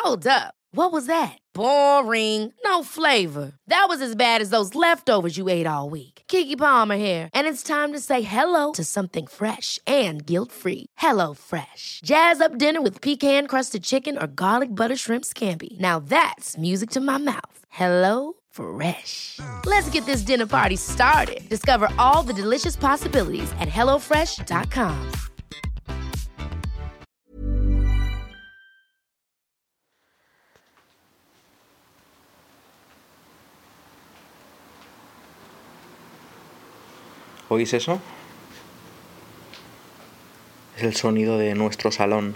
Hold up. What was that? Boring. No flavor. That was as bad as those leftovers you ate all week. Keke Palmer here, and it's time to say hello to something fresh and guilt-free. Hello Fresh. Jazz up dinner with pecan-crusted chicken or garlic butter shrimp scampi. Now that's music to my mouth. Hello Fresh. Let's get this dinner party started. Discover all the delicious possibilities at hellofresh.com. ¿Oís eso? Es el sonido de nuestro salón.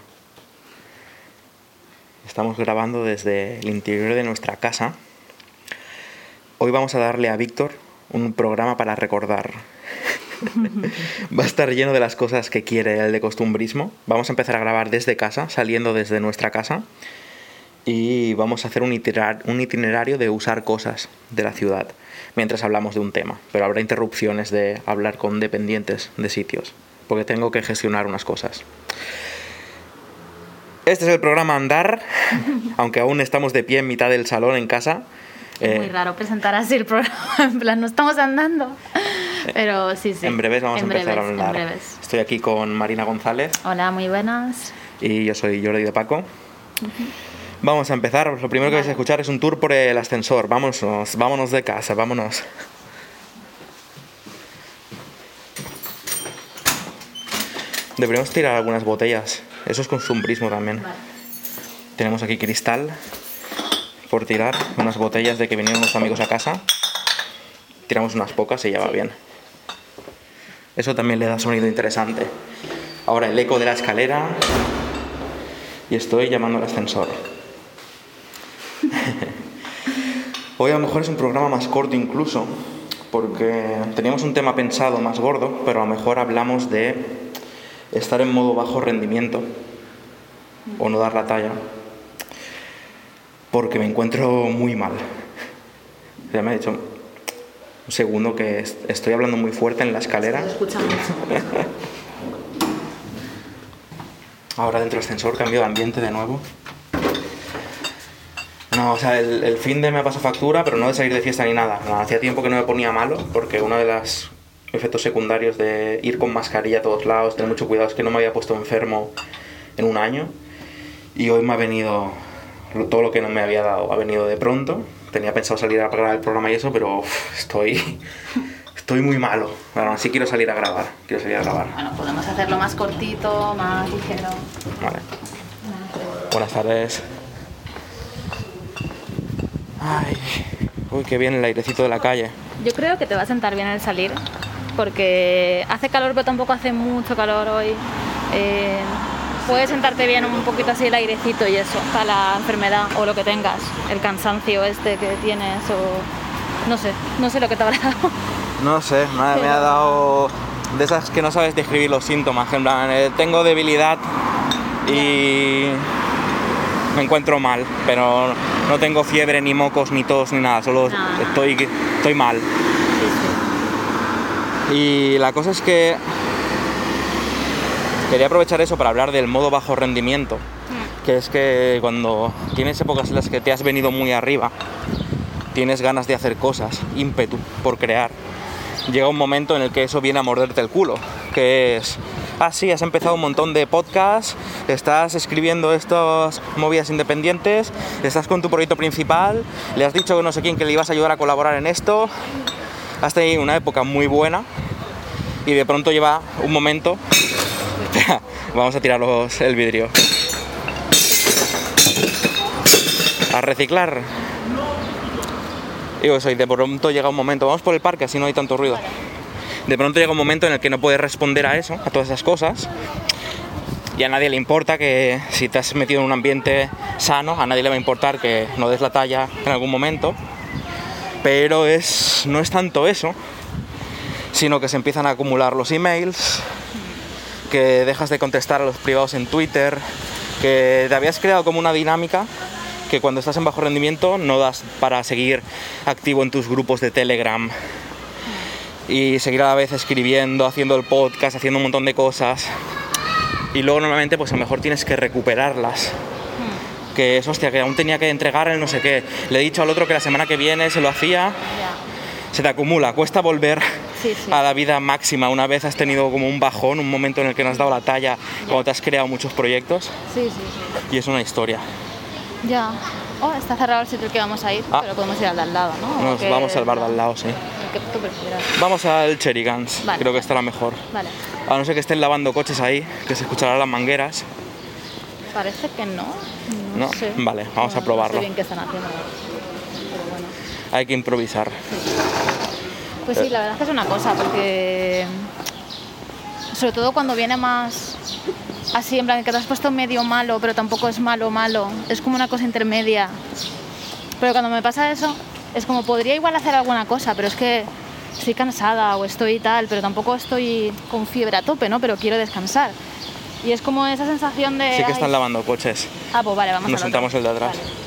Estamos grabando desde el interior de nuestra casa. Hoy vamos a darle a Víctor un programa para recordar. Va a estar lleno de las cosas que quiere el de costumbrismo. Vamos a empezar a grabar desde casa, saliendo desde nuestra casa. Y vamos a hacer un itinerario de usar cosas de la ciudad mientras hablamos de un tema. Pero habrá interrupciones de hablar con dependientes de sitios, porque tengo que gestionar unas cosas. Este es el programa Andar, aunque aún estamos de pie en mitad del salón en casa. Es muy raro presentar así el programa, en plan, no estamos andando. Pero sí. En breves vamos a empezar a hablar. Estoy aquí con Marina González. Hola, muy buenas. Y yo soy Jordi de Paco. Vamos a empezar. Lo primero que vais a escuchar es un tour por el ascensor. Vámonos de casa, vámonos. Deberíamos tirar algunas botellas. Eso es costumbrismo también. Vale. Tenemos aquí cristal por tirar. Unas botellas de que vinieron unos amigos a casa. Tiramos unas pocas y ya va bien. Eso también le da sonido interesante. Ahora el eco de la escalera. Y estoy llamando al ascensor. Hoy a lo mejor es un programa más corto incluso, porque teníamos un tema pensado más gordo, pero a lo mejor hablamos de estar en modo bajo rendimiento o no dar la talla, porque me encuentro muy mal. Ya me ha dicho un segundo que estoy hablando muy fuerte en la escalera. Se escucha mucho. Ahora dentro del ascensor, cambio de ambiente de nuevo. No, o sea, el fin de me ha pasado factura, pero no de salir de fiesta ni nada. No, hacía tiempo que no me ponía malo, porque uno de los efectos secundarios de ir con mascarilla a todos lados, tener mucho cuidado, es que no me había puesto enfermo en un año. Y hoy me ha venido todo lo que no me había dado, ha venido de pronto. Tenía pensado salir a grabar el programa y eso, pero estoy muy malo. Bueno, así quiero salir a grabar. Bueno, podemos hacerlo más cortito, más ligero. Vale. Buenas tardes. Ay, uy, qué bien el airecito de la calle. Yo creo que te va a sentar bien el salir, porque hace calor, pero tampoco hace mucho calor hoy. Puede sentarte bien un poquito así el airecito y eso, para la enfermedad o lo que tengas, el cansancio este que tienes o... No sé lo que te habrá dado. No sé, me ha dado de esas que no sabes describir los síntomas, en plan, tengo debilidad y me encuentro mal, pero no tengo fiebre, ni mocos, ni tos, ni nada, solo estoy mal. Sí. Y la cosa es que quería aprovechar eso para hablar del modo bajo rendimiento, que es que cuando tienes épocas en las que te has venido muy arriba, tienes ganas de hacer cosas, ímpetu por crear, llega un momento en el que eso viene a morderte el culo, que es... sí, has empezado un montón de podcasts, estás escribiendo estas movidas independientes, estás con tu proyecto principal, le has dicho a no sé quién que le ibas a ayudar a colaborar en esto, has tenido una época muy buena y de pronto lleva un momento... Espera, vamos a tirar el vidrio. A reciclar. Digo eso, y de pronto llega un momento, vamos por el parque, así no hay tanto ruido. De pronto llega un momento en el que no puedes responder a eso, a todas esas cosas, y a nadie le importa que si te has metido en un ambiente sano, a nadie le va a importar que no des la talla en algún momento, pero no es tanto eso, sino que se empiezan a acumular los emails, que dejas de contestar a los privados en Twitter, que te habías creado como una dinámica que cuando estás en bajo rendimiento no das para seguir activo en tus grupos de Telegram y seguir a la vez escribiendo, haciendo el podcast, haciendo un montón de cosas, y luego normalmente pues a lo mejor tienes que recuperarlas que es, hostia, que aún tenía que entregar el no sé qué. Le he dicho al otro que la semana que viene se lo hacía. Se te acumula, cuesta volver a la vida máxima una vez has tenido como un bajón, un momento en el que no has dado la talla cuando te has creado muchos proyectos. Sí. Y es una historia. Ya. Oh, está cerrado el sitio que vamos a ir, pero podemos ir al de al lado, ¿no? Nos vamos al bar de al lado, sí. ¿Qué tú prefieras? Vamos al Cherry Guns, Vale. creo que estará mejor. Vale. A no ser que estén lavando coches ahí, que se escucharán las mangueras. Parece que no. ¿No? Sé. Vale, vamos a probarlo. No sé bien qué están haciendo. Pero bueno. Hay que improvisar. Pues sí, la verdad es que es una cosa, porque sobre todo cuando viene más así, en plan que te has puesto medio malo, pero tampoco es malo, es como una cosa intermedia. Pero cuando me pasa eso, es como podría igual hacer alguna cosa, pero es que estoy cansada o estoy tal, pero tampoco estoy con fiebre a tope, ¿no? Pero quiero descansar. Y es como esa sensación de... Sí que están lavando coches. Ah, pues vale, vamos. Nos sentamos el de atrás. Vale.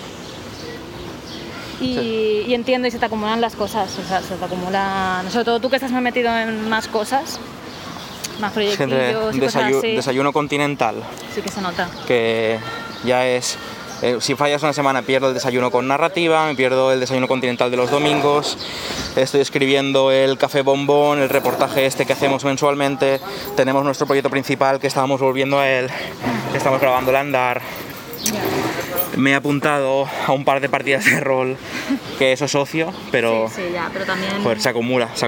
Y entiendo, y se te acumulan las cosas, o sea, se te acumulan, sobre todo tú que estás más metido en más cosas, más proyectillos y cosas así. Desayuno continental, Sí que se nota. que ya es... si fallas una semana pierdo el desayuno con narrativa, me pierdo el desayuno continental de los domingos, estoy escribiendo el café bombón, el reportaje este que hacemos mensualmente, tenemos nuestro proyecto principal que estábamos volviendo a él, estamos grabando el andar. Me he apuntado a un par de partidas de rol, que eso es ocio, pero, Sí, ya, pero también... joder, se acumula. Sí.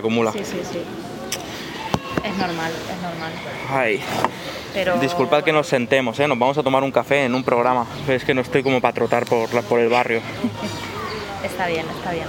Es normal. Ay, Pero... disculpad que nos sentemos, nos vamos a tomar un café en un programa, pero es que no estoy como para trotar por el barrio. Está bien.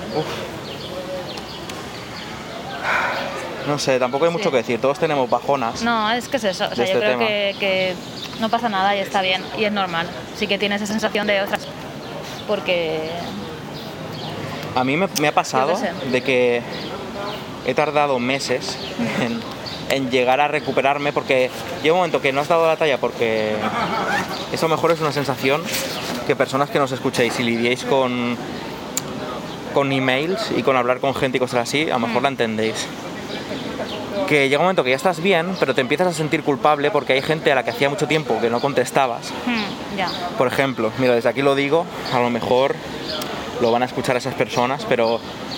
No sé, tampoco hay mucho que decir, todos tenemos bajonas. No, es que es eso, o sea, de yo este creo tema. que no pasa nada y está bien, y es normal. Sí que tienes esa sensación de otras, porque... A mí me ha pasado Yo qué sé. de que he tardado meses en llegar a recuperarme, porque llega un momento que no has dado la talla, porque eso mejor es una sensación que personas que nos escuchéis y lidiéis con emails y con hablar con gente y cosas así, a lo mejor la entendéis. Que llega un momento que ya estás bien, pero te empiezas a sentir culpable porque hay gente a la que hacía mucho tiempo que no contestabas. Ya. Por ejemplo, mira, desde aquí lo digo, a lo mejor lo van a escuchar esas personas, pero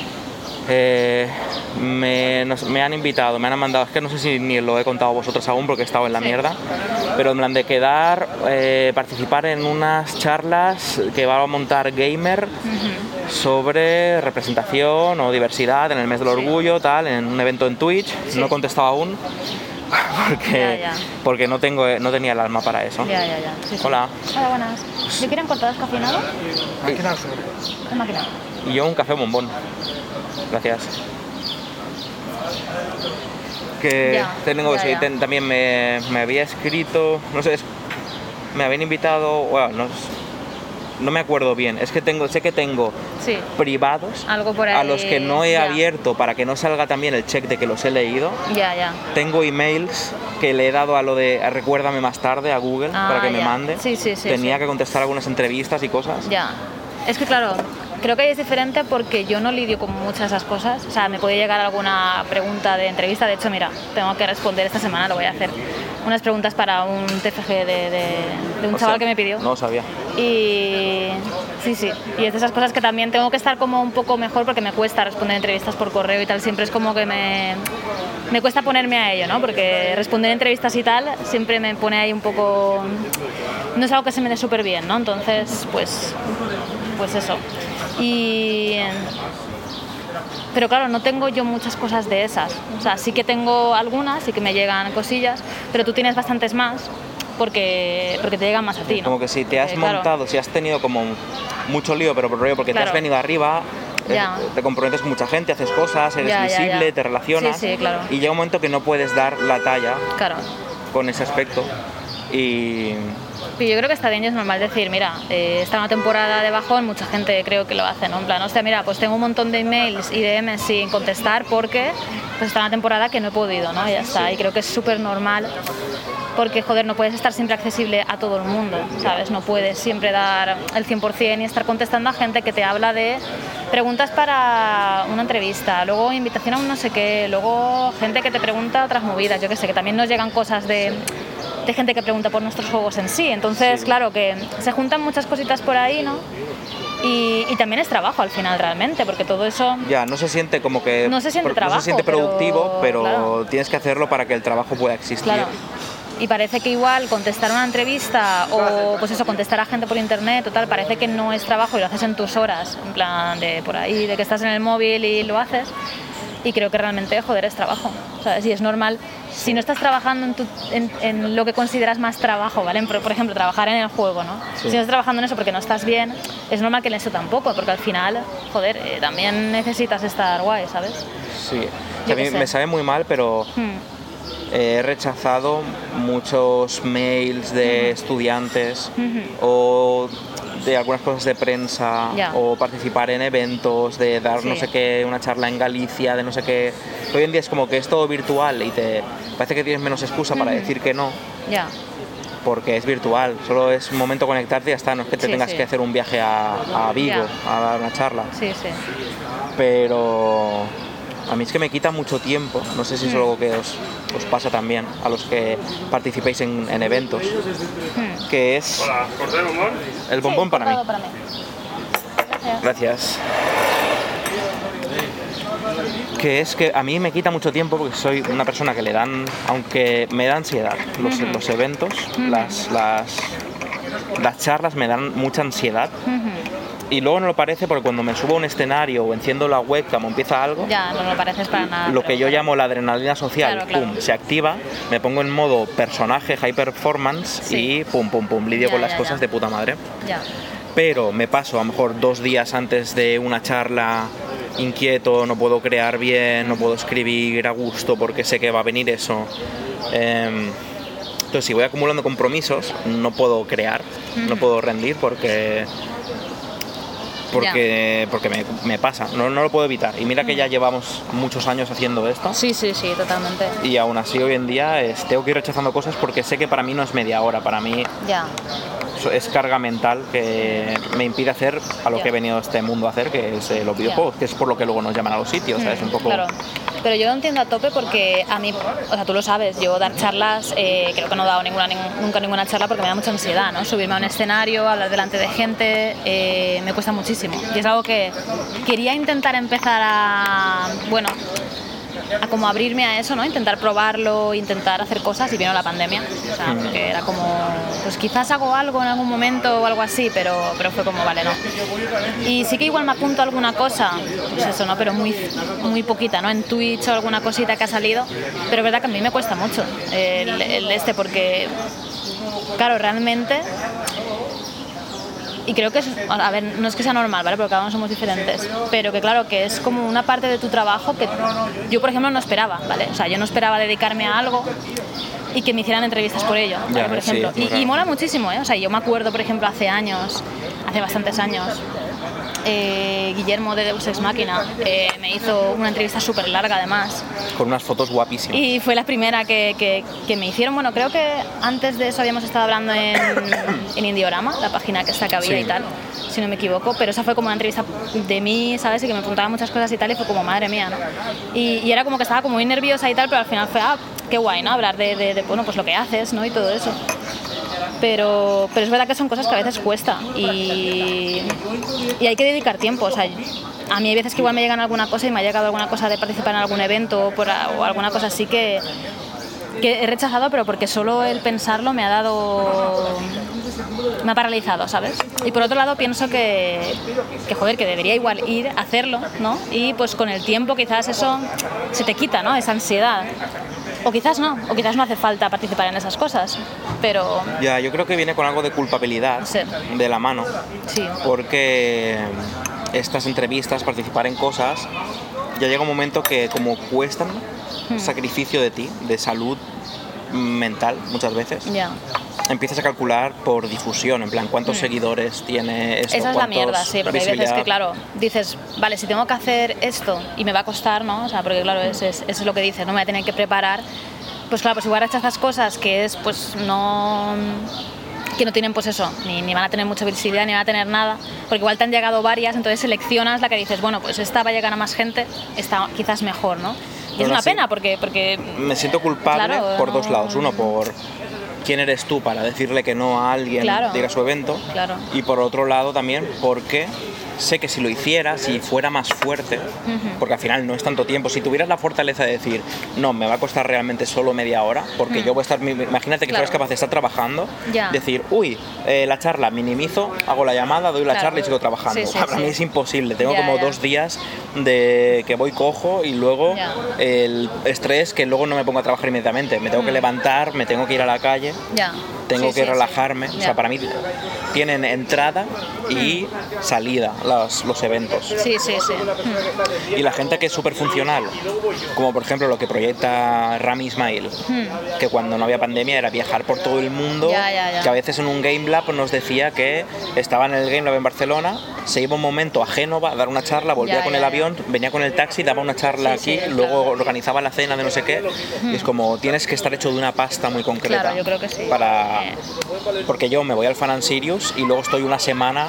me han invitado, me han mandado, es que no sé si ni lo he contado a vosotros aún porque he estado en la mierda, pero en plan de quedar, participar en unas charlas que va a montar Gamer sobre representación o diversidad en el mes del orgullo, tal, en un evento en Twitch. No he contestado aún porque no tenía el alma para eso. Ya. Sí. Hola. Hola, buenas. ¿Me quieren cortar descafeinado? Máquina. ¿Qué máquina? Y yo un café bombón. Gracias. Que también me había escrito, no sé, me habían invitado, bueno, no me acuerdo bien, es que sé que tengo privados Algo por ahí, a los que no he abierto para que no salga también el check de que los he leído. Ya. Tengo emails que le he dado a lo de recuérdame más tarde a Google para que me mande. Sí. Tenía que contestar algunas entrevistas y cosas. Ya. Es que claro, creo que ahí es diferente porque yo no lidio con muchas de esas cosas. O sea, me puede llegar alguna pregunta de entrevista. De hecho, mira, tengo que responder esta semana, lo voy a hacer. Unas preguntas para un TFG de un chaval que me pidió. No lo sabía. Y sí. Y es de esas cosas que también tengo que estar como un poco mejor porque me cuesta responder entrevistas por correo y tal. Siempre es como que me cuesta ponerme a ello, ¿no? Porque responder entrevistas y tal siempre me pone ahí un poco... No es algo que se me dé súper bien, ¿no? Entonces, pues eso. Pero claro, no tengo yo muchas cosas de esas. O sea, sí que tengo algunas, sí que me llegan cosillas, pero tú tienes bastantes más porque te llegan más a ti, ¿no? Como que si te has montado, si has tenido como mucho lío, pero por rollo porque te has venido arriba, te comprometes con mucha gente, haces cosas, eres visible, te relacionas. Sí, claro. Y llega un momento que no puedes dar la talla con ese aspecto. Y yo creo que está bien y es normal decir, mira, está una temporada de bajón, mucha gente creo que lo hace, ¿no? En plan, hostia, mira, pues tengo un montón de emails y DMs sin contestar porque pues está una temporada que no he podido, ¿no? Y ya está, y creo que es súper normal porque, joder, no puedes estar siempre accesible a todo el mundo, ¿sabes? No puedes siempre dar el 100% y estar contestando a gente que te habla de preguntas para una entrevista, luego invitación a un no sé qué, luego gente que te pregunta otras movidas, yo qué sé, que también nos llegan cosas de de gente que pregunta por nuestros juegos en sí. Entonces, claro, que se juntan muchas cositas por ahí, ¿no? Y también es trabajo al final realmente, porque todo eso... Ya, no se siente como que... No se siente trabajo, no se siente productivo, pero claro, tienes que hacerlo para que el trabajo pueda existir. claro. Y parece que igual contestar una entrevista o pues eso, contestar a gente por internet o tal, parece que no es trabajo y lo haces en tus horas, en plan de por ahí, de que estás en el móvil y lo haces. Y creo que realmente, joder, es trabajo, ¿sabes? Y es normal, si no estás trabajando en lo que consideras más trabajo, ¿vale? Por ejemplo, trabajar en el juego, ¿no? Sí. Si no estás trabajando en eso porque no estás bien, es normal que en eso tampoco, porque al final, joder, también necesitas estar guay, ¿sabes? Sí, Yo a mí qué sé. me sabe muy mal, pero he rechazado muchos mails de estudiantes o de algunas cosas de prensa Ya. o participar en eventos, de dar no Sí. sé qué, una charla en Galicia, de no sé qué. Hoy en día es como que es todo virtual y te parece que tienes menos excusa para decir que no, Ya, porque es virtual, solo es un momento conectarte y ya está, no es que te Sí, tengas sí. que hacer un viaje a Vigo Ya. a dar una charla. sí, sí. Pero a mí es que me quita mucho tiempo, no sé si es algo que os pasa también a los que participéis en eventos, que es el bombón Sí, para mí. todo para mí. Gracias. Gracias. Que es que a mí me quita mucho tiempo porque soy una persona que le dan, aunque me da ansiedad, los eventos, las charlas me dan mucha ansiedad. Y luego no lo parece porque cuando me subo a un escenario o enciendo la webcam o empieza algo, Ya, no lo pareces para nada. lo pero que yo bueno. llamo la adrenalina social, Claro, claro. pum, se activa, me pongo en modo personaje, high performance Sí. y pum, pum, pum, lidio Ya, con las ya, cosas ya. de puta madre. Ya. Pero me paso a lo mejor 2 días antes de una charla inquieto, no puedo crear bien, no puedo escribir a gusto porque sé que va a venir eso. Entonces, si voy acumulando compromisos, no puedo crear, no puedo rendir porque me pasa, no lo puedo evitar. Y mira que ya llevamos muchos años haciendo esto. Sí, sí, sí, totalmente. Y aún así hoy en día tengo que ir rechazando cosas porque sé que para mí no es media hora, para mí Ya. es carga mental que me impide hacer a lo Ya. que he venido a este mundo a hacer, que es los videojuegos, que es por lo que luego nos llaman a los sitios, ¿sabes? Un poco... Claro, pero yo lo entiendo a tope porque a mí, o sea, tú lo sabes, yo dar charlas, creo que no he dado nunca ninguna charla porque me da mucha ansiedad, ¿no? Subirme a un escenario, hablar delante de gente, me cuesta muchísimo. Y es algo que quería intentar empezar a como abrirme a eso, ¿no? Intentar probarlo, intentar hacer cosas y vino la pandemia. O sea, porque era como, pues quizás hago algo en algún momento o algo así, pero fue como, vale, no. Y sí que igual me apunto a alguna cosa, pues eso, ¿no? Pero muy, muy poquita, ¿no? En Twitch o alguna cosita que ha salido, pero es verdad que a mí me cuesta mucho porque, claro, realmente... Y creo que es, a ver, no es que sea normal, ¿vale? Porque cada uno somos diferentes, pero que claro, que es como una parte de tu trabajo que yo, por ejemplo, no esperaba, ¿vale? O sea, yo no esperaba dedicarme a algo y que me hicieran entrevistas por ello, ¿vale? Ya, Por ejemplo. sí, Y mola muchísimo, ¿eh? O sea, yo me acuerdo, por ejemplo, hace bastantes años, Guillermo de Deus Ex Machina me hizo una entrevista súper larga, además. Con unas fotos guapísimas. Y fue la primera que me hicieron. Bueno, creo que antes de eso habíamos estado hablando en Indiorama, la página que había Sí. y tal, si no me equivoco, pero esa fue como una entrevista de mí, ¿sabes? Y que me preguntaban muchas cosas y tal, y fue como, madre mía, ¿no? Y era como que estaba como muy nerviosa y tal, pero al final fue, qué guay, ¿no? Hablar de bueno, pues lo que haces, ¿no? Y todo eso. Pero es verdad que son cosas que a veces cuesta y hay que dedicar tiempo. O sea, a mí hay veces que igual me llegan alguna cosa y me ha llegado alguna cosa de participar en algún evento o alguna cosa así que he rechazado, pero porque solo el pensarlo me ha paralizado, ¿sabes? Y por otro lado pienso que joder, que debería igual ir a hacerlo, ¿no? Y pues con el tiempo quizás eso se te quita, ¿no? Esa ansiedad. O quizás no hace falta participar en esas cosas, pero... Ya, yo creo que viene con algo de culpabilidad Sí. de la mano, Sí. porque estas entrevistas, participar en cosas, ya llega un momento que como cuestan sacrificio de ti, de salud mental muchas veces, Ya. empiezas a calcular por difusión, en plan, ¿cuántos seguidores tiene esto? Esa es la ¿Cuántos mierda, sí, porque hay veces visibilidad? que, claro, dices, vale, si tengo que hacer esto y me va a costar, ¿no? O sea, porque, claro, eso es lo que dices, ¿no? Me voy a tener que preparar. Pues, claro, pues igual rechazas cosas que es, pues, que no tienen, pues eso, ni van a tener mucha visibilidad, ni van a tener nada, porque igual te han llegado varias, entonces seleccionas la que dices, bueno, pues esta va a llegar a más gente, esta quizás mejor, ¿no? Y Pero es una así, pena, porque me siento culpable claro, por dos lados. Uno, quién eres tú para decirle que no a alguien Claro. de ir a su evento. Claro. Y por otro lado también porque sé que si lo hiciera, si fuera más fuerte, porque al final no es tanto tiempo, si tuvieras la fortaleza de decir, no, me va a costar realmente solo media hora, porque yo voy a estar, imagínate que Claro. fueras capaz de estar trabajando, Ya. decir, uy, la charla, minimizo, hago la llamada, doy la Claro. charla y sigo trabajando. Sí, sí, Para sí. mí es imposible, tengo Ya, como ya. 2 días de que voy cojo y luego Ya. el estrés que luego no me pongo a trabajar inmediatamente, me tengo que levantar, me tengo que ir a la calle, Ya. tengo Sí, que sí, relajarme, sí. o sea, Ya. para mí tienen entrada y salida los eventos. Sí, sí, sí. Y la gente que es súper funcional, como por ejemplo lo que proyecta Rami Ismail, que cuando no había pandemia era viajar por todo el mundo, Ya, ya, ya. que a veces en un Game Lab nos decía que estaba en el Game Lab en Barcelona, se iba un momento a Génova a dar una charla, volvía Ya, con ya, el ya. avión, venía con el taxi, daba una charla Sí, aquí, sí, luego claro. organizaba la cena de no sé qué, y es como tienes que estar hecho de una pasta muy concreta. Claro, yo creo que sí. Porque yo me voy al Fan and Sirius y luego estoy una semana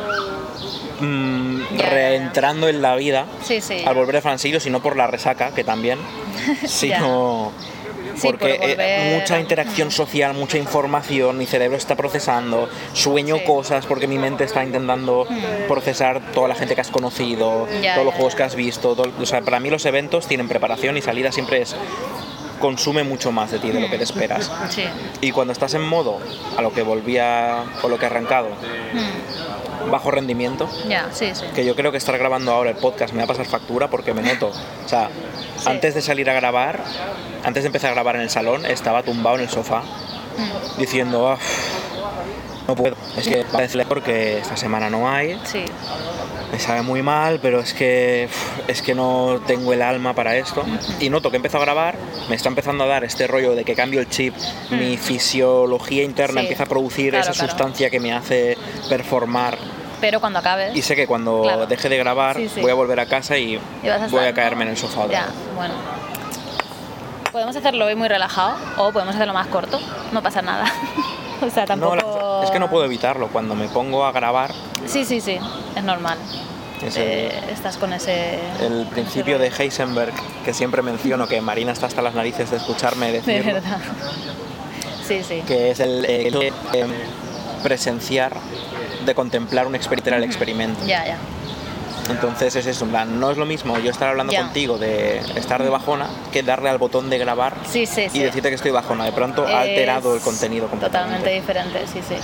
Ya, reentrando en la vida Sí, sí. al volver de Fan and Sirius, y no por la resaca, que también, sino Sí, porque por volver. mucha interacción social, mucha información, mi cerebro está procesando, sueño Sí. cosas porque mi mente está intentando procesar toda la gente que has conocido, Ya, todos los ya, juegos ya. que has visto, o sea, para mí los eventos tienen preparación y salida siempre consume mucho más de ti de lo que te esperas. Sí. Y cuando estás en modo, a lo que volvía o lo que he arrancado, bajo rendimiento, Ya, sí, sí. que yo creo que estar grabando ahora el podcast me va a pasar factura porque me noto, o sea, Sí. antes de salir a grabar, antes de empezar a grabar en el salón, estaba tumbado en el sofá diciendo, "Ah, no puedo, es que parece porque esta semana no hay, Sí. me sabe muy mal, pero es que no tengo el alma para esto". Y noto que empiezo a grabar, me está empezando a dar este rollo de que cambio el chip, mi fisiología interna Sí, empieza a producir claro, esa claro. sustancia que me hace performar. Pero cuando acabes. Y sé que cuando Claro. deje de grabar Sí, sí. voy a volver a casa y y vas a voy estar, a caerme ¿no? en el sofá otra Ya, vez. bueno. Podemos hacerlo hoy muy relajado o podemos hacerlo más corto. No pasa nada. O sea, tampoco. No, es que no puedo evitarlo. Cuando me pongo a grabar, Sí, sí, sí. Es normal. es Estás con ese. el principio de Heisenberg, que siempre menciono, que Marina está hasta las narices de escucharme De decirlo, verdad. Sí, sí. que es el hecho de presenciar, de contemplar un el experimento. Ya, ya. Entonces es eso, en plan, no es lo mismo yo estar hablando Ya. contigo de estar de bajona que darle al botón de grabar Sí, sí, sí. y decirte que estoy bajona. De pronto ha alterado el Es contenido completamente. Totalmente diferente, sí, sí.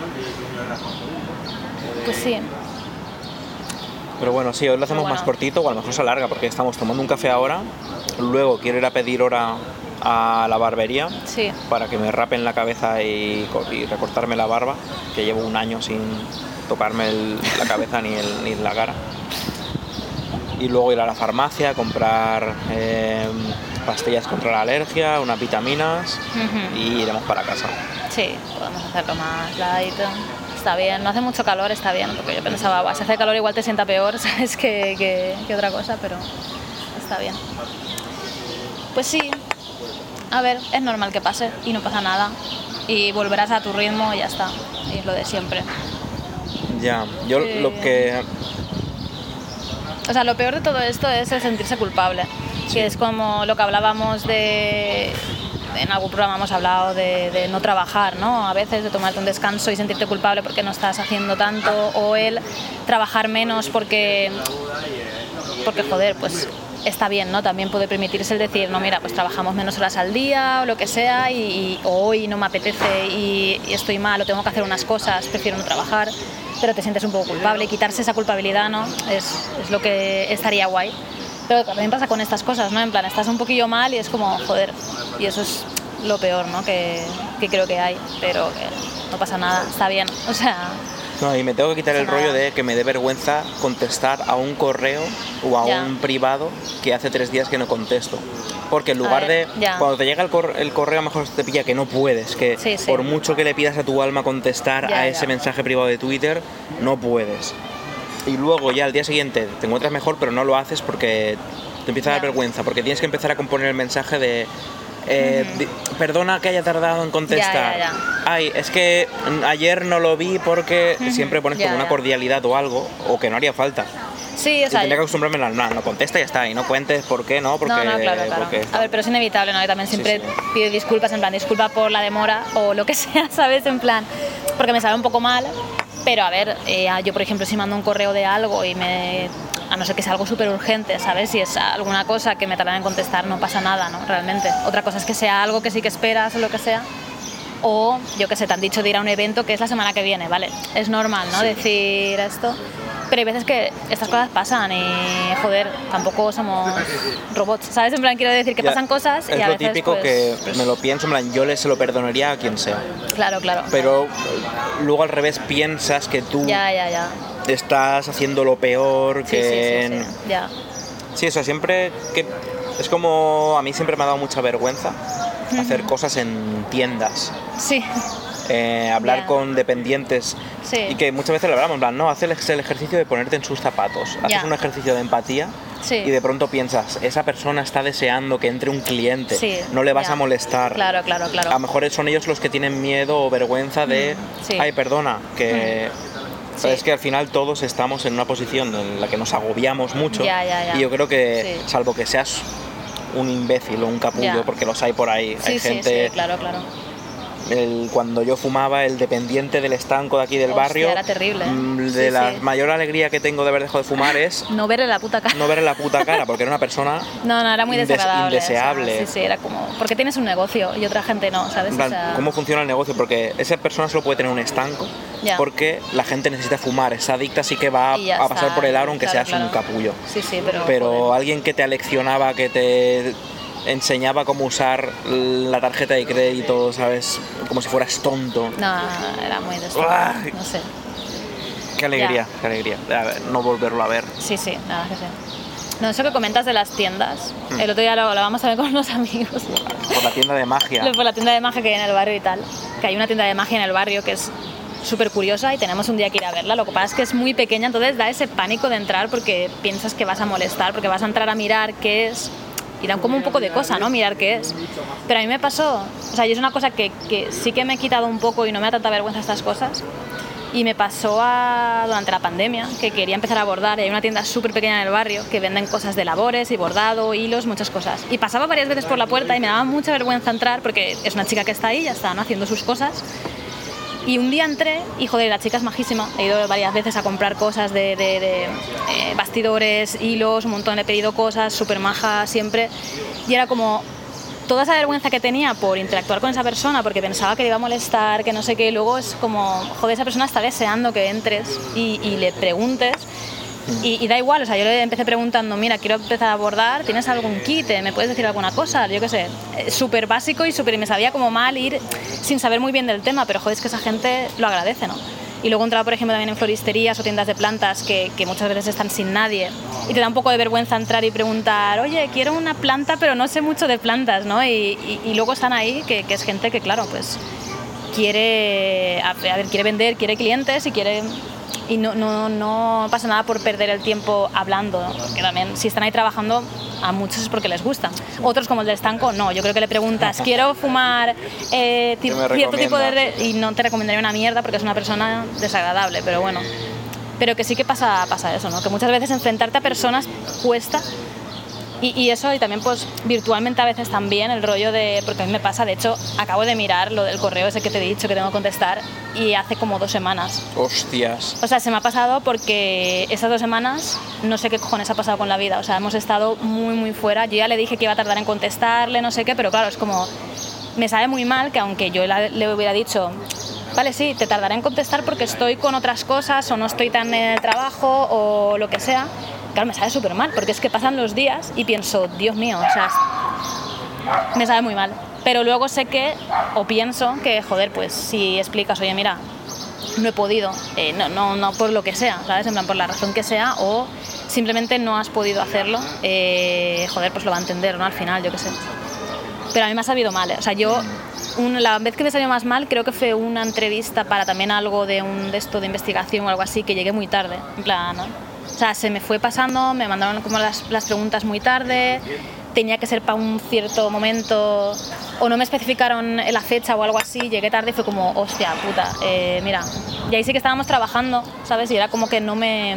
Pues sí. Pero bueno, sí, hoy lo hacemos Bueno. más cortito, o a lo mejor se alarga porque estamos tomando un café ahora. Luego quiero ir a pedir hora a la barbería Sí. para que me rapen la cabeza y recortarme la barba, que llevo un año sin tocarme la cabeza ni la cara. Y luego ir a la farmacia a comprar pastillas contra la alergia, unas vitaminas y iremos para casa. Sí, podemos hacerlo más light. Está bien, no hace mucho calor, está bien, porque yo pensaba, "Buah, si hace calor igual te sienta peor, ¿sabes? Que otra cosa, pero está bien. Pues sí, a ver, es normal que pase y no pasa nada. Y volverás a tu ritmo y ya está. Y es lo de siempre. Ya, yo lo que... O sea, lo peor de todo esto es el sentirse culpable, que es como lo que hablábamos de... En algún programa hemos hablado de no trabajar, ¿no? A veces de tomarte un descanso y sentirte culpable porque no estás haciendo tanto, o el trabajar menos porque joder, pues está bien, ¿no? También puede permitirse el decir, no, mira, pues trabajamos menos horas al día o lo que sea o hoy no me apetece y estoy mal o tengo que hacer unas cosas, prefiero no trabajar, pero te sientes un poco culpable y quitarse esa culpabilidad, ¿no? Es lo que estaría guay. Pero también pasa con estas cosas, ¿no? En plan, estás un poquillo mal y es como, joder, y eso es lo peor, ¿no? Que creo que hay, pero que no pasa nada, está bien, o sea... No, y me tengo que quitar el Nada. rollo de que me dé vergüenza contestar a un correo o a Ya. un privado que hace 3 días que no contesto. Porque en lugar ver, de... ya. Cuando te llega el correo, a lo mejor te pilla que no puedes, que Sí, sí. por mucho que le pidas a tu alma contestar Ya, a ya. ese mensaje privado de Twitter, no puedes. Y luego ya al día siguiente te encuentras mejor, pero no lo haces porque te empieza a dar Ya. vergüenza, porque tienes que empezar a componer el mensaje de... perdona que haya tardado en contestar. Ya. Ay, es que ayer no lo vi porque siempre pones Ya, como una ya. cordialidad o algo, o que no haría falta. Sí, o sea, tendría que acostumbrarme al no contesta y ya está, y no cuentes por qué, ¿no? Porque, no, claro. porque A ver, pero es inevitable, ¿no? Yo también siempre sí. pido disculpas, en plan, disculpa por la demora o lo que sea, ¿sabes? En plan, porque me sabe un poco mal, pero a ver, yo por ejemplo si mando un correo de algo y a no ser que sea algo súper urgente, ¿sabes? Si es alguna cosa que me tardan en contestar, no pasa nada, ¿no? Realmente. Otra cosa es que sea algo que sí que esperas o lo que sea. O, yo qué sé, te han dicho de ir a un evento que es la semana que viene, ¿vale? Es normal, ¿no? Sí. Decir esto. Pero hay veces que estas cosas pasan y, joder, tampoco somos robots, ¿sabes? En plan, quiero decir que pasan cosas y a veces... Es lo típico pues, que me lo pienso, en plan, yo se lo perdonaría a quien sea. Claro. Pero luego al revés piensas que tú Ya. estás haciendo lo peor, que... Sí, ya. Sí, o sea, siempre que... Es como... A mí siempre me ha dado mucha vergüenza hacer cosas en tiendas. Sí. Hablar con dependientes y que muchas veces lo hablamos, en plan, no, haces el ejercicio de ponerte en sus zapatos, haces un ejercicio de empatía y de pronto piensas, esa persona está deseando que entre un cliente, no le vas a molestar. Claro. A lo mejor son ellos los que tienen miedo o vergüenza de, ay, perdona, que... Es que al final todos estamos en una posición en la que nos agobiamos mucho y yo creo que, salvo que seas un imbécil o un capullo, porque los hay por ahí, hay gente... Sí, claro. Cuando yo fumaba, el dependiente del estanco de aquí del barrio, era terrible, ¿eh? La mayor alegría que tengo de haber dejado de fumar es no verle la puta cara. No verle la puta cara, porque era una persona no, era muy desagradable, indeseable. Sí, era como, porque tienes un negocio y otra gente no, ¿sabes? O sea, ¿cómo funciona el negocio? Porque esa persona solo puede tener un estanco porque la gente necesita fumar, es adicta, así que va a pasar por el aro aunque seas un capullo. Sí, pero alguien que te aleccionaba, que te enseñaba cómo usar la tarjeta de crédito, ¿sabes? Como si fueras tonto. No, era muy desagradable, no sé. Qué alegría. A ver, no volverlo a ver. Sí, nada que sé. No, eso que comentas de las tiendas, el otro día lo vamos a ver con unos amigos. Por la tienda de magia. Por la tienda de magia que hay en el barrio y tal. Que hay una tienda de magia en el barrio que es súper curiosa y tenemos un día que ir a verla. Lo que pasa es que es muy pequeña, entonces da ese pánico de entrar porque piensas que vas a molestar, porque vas a entrar a mirar qué es. Y da como un poco de cosa, ¿no? Mirar qué es. Pero a mí me pasó, o sea, yo es una cosa que sí que me he quitado un poco y no me da tanta vergüenza estas cosas. Y me pasó durante la pandemia, que quería empezar a bordar, y hay una tienda súper pequeña en el barrio que venden cosas de labores y bordado, hilos, muchas cosas. Y pasaba varias veces por la puerta y me daba mucha vergüenza entrar porque es una chica que está ahí, ya está, ¿no? Haciendo sus cosas. Y un día entré y, joder, la chica es majísima. He ido varias veces a comprar cosas de bastidores, hilos, un montón, he pedido cosas, súper maja siempre. Y era como toda esa vergüenza que tenía por interactuar con esa persona, porque pensaba que le iba a molestar, que no sé qué. Y luego es como, joder, esa persona está deseando que entres y le preguntes. Y da igual, o sea, yo le empecé preguntando, mira, quiero empezar a bordar, ¿tienes algún kit? ¿Me puedes decir alguna cosa? Yo qué sé, súper básico y me sabía como mal ir sin saber muy bien del tema, pero joder, es que esa gente lo agradece, ¿no? Y luego entraba, por ejemplo, también en floristerías o tiendas de plantas que muchas veces están sin nadie y te da un poco de vergüenza entrar y preguntar, oye, quiero una planta, pero no sé mucho de plantas, ¿no? Y luego están ahí, que es gente que, claro, pues quiere vender, quiere clientes y quiere... Y no pasa nada por perder el tiempo hablando, ¿no? Porque también si están ahí trabajando a muchos es porque les gusta. Otros como el del estanco, no, yo creo que le preguntas, quiero fumar cierto tipo de... y no te recomendaría una mierda porque es una persona desagradable, pero bueno. Pero que sí que pasa eso, ¿no? Que muchas veces enfrentarte a personas cuesta. Y eso, y también pues virtualmente a veces también el rollo de, porque a mí me pasa, de hecho acabo de mirar lo del correo ese que te he dicho que tengo que contestar y hace como 2 semanas. Hostias. O sea, se me ha pasado porque esas 2 semanas no sé qué cojones ha pasado con la vida, o sea, hemos estado muy fuera. Yo ya le dije que iba a tardar en contestarle, no sé qué, pero claro, es como, me sabe muy mal que aunque yo le hubiera dicho, vale, sí, te tardaré en contestar porque estoy con otras cosas o no estoy tan en el trabajo o lo que sea. Claro, me sabe súper mal, porque es que pasan los días y pienso, Dios mío, o sea, me sabe muy mal. Pero luego sé que, o pienso que, joder, pues si explicas, oye, mira, no he podido, no por lo que sea, ¿sabes? En plan, por la razón que sea, o simplemente no has podido hacerlo, joder, pues lo va a entender, ¿no? Al final, yo qué sé. Pero a mí me ha sabido mal, ¿eh? O sea, yo, la vez que me salió más mal, creo que fue una entrevista para también algo de esto de investigación o algo así, que llegué muy tarde, en plan, ¿no? O sea, se me fue pasando, me mandaron como las preguntas muy tarde, tenía que ser para un cierto momento, o no me especificaron la fecha o algo así, llegué tarde y fue como, hostia puta, mira. Y ahí sí que estábamos trabajando, ¿sabes? Y era como que no me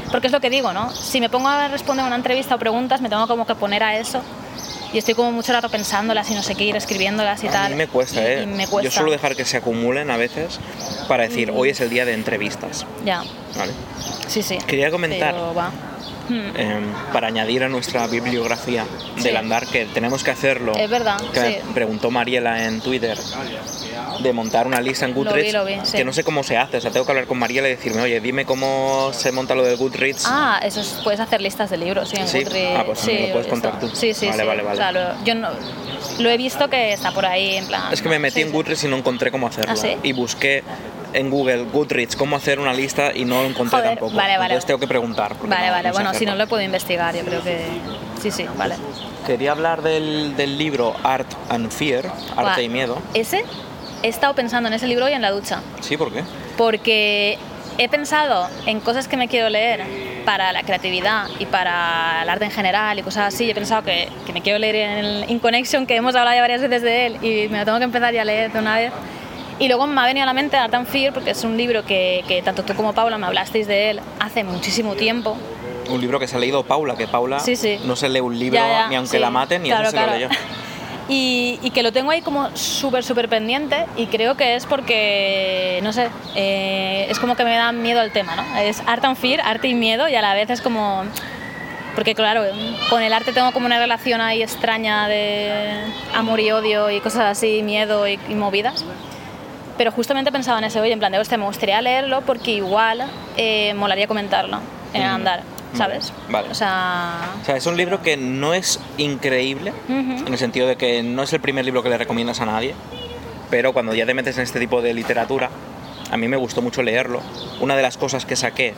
Porque es lo que digo, ¿no? Si me pongo a responder una entrevista o preguntas, me tengo como que poner a eso. Y estoy como mucho rato pensándolas y no sé qué, ir escribiéndolas y tal. A mí me cuesta, y me cuesta. Yo suelo dejar que se acumulen a veces para decir, hoy es el día de entrevistas. Ya. ¿Vale? Sí, sí. Quería comentar, Pero va. para añadir a nuestra bibliografía del andar, que tenemos que hacerlo. Es verdad, Que sí. me preguntó Mariela en Twitter de montar una lista en Goodreads, Lo vi, sí. que no sé cómo se hace. O sea, tengo que hablar con Mariela y decirme, oye, dime cómo se monta lo del Goodreads. Ah, eso es, puedes hacer listas de libros, sí, en ¿Sí? Goodreads. Ah, pues me lo puedes contar tú. Sí, sí, Vale, sí. vale. O sea, yo no, lo he visto que está por ahí, en plan... Es que me metí en Goodreads y no encontré cómo hacerlo. ¿Ah, sí? Y busqué en Google Goodreads cómo hacer una lista y no lo encontré Joder, tampoco. vale. Entonces tengo que preguntar. Vale, sé bueno, si hacerlo. no lo puedo investigar, yo creo que... Sí, vale. Quería hablar del libro Art and Fear, Arte Buah, y Miedo. Ese, he estado pensando en ese libro hoy en la ducha. ¿Sí? ¿Por qué? Porque he pensado en cosas que me quiero leer para la creatividad y para el arte en general y cosas así. He pensado que me quiero leer en el In Connection, que hemos hablado ya varias veces de él y me lo tengo que empezar ya a leer de una vez. Y luego me ha venido a la mente Art and Fear, porque es un libro que tanto tú como Paula me hablasteis de él hace muchísimo tiempo. Un libro que se ha leído Paula, que Paula Sí. no se lee un libro Ya, ni aunque sí. la maten, ni Claro, eso se lo claro. leyó. Y que lo tengo ahí como súper pendiente, y creo que es porque, no sé, es como que me da miedo el tema, ¿no? Es Art and Fear, arte y miedo, y a la vez es como... Porque claro, con el arte tengo como una relación ahí extraña de amor y odio y cosas así, miedo y movidas. Pero justamente pensaba en ese hoy, en plan de, hostia, me gustaría leerlo porque igual molaría comentarlo en el andar, ¿sabes? Vale. O sea, es un libro que no es increíble, en el sentido de que no es el primer libro que le recomiendas a nadie, pero cuando ya te metes en este tipo de literatura, a mí me gustó mucho leerlo. Una de las cosas que saqué,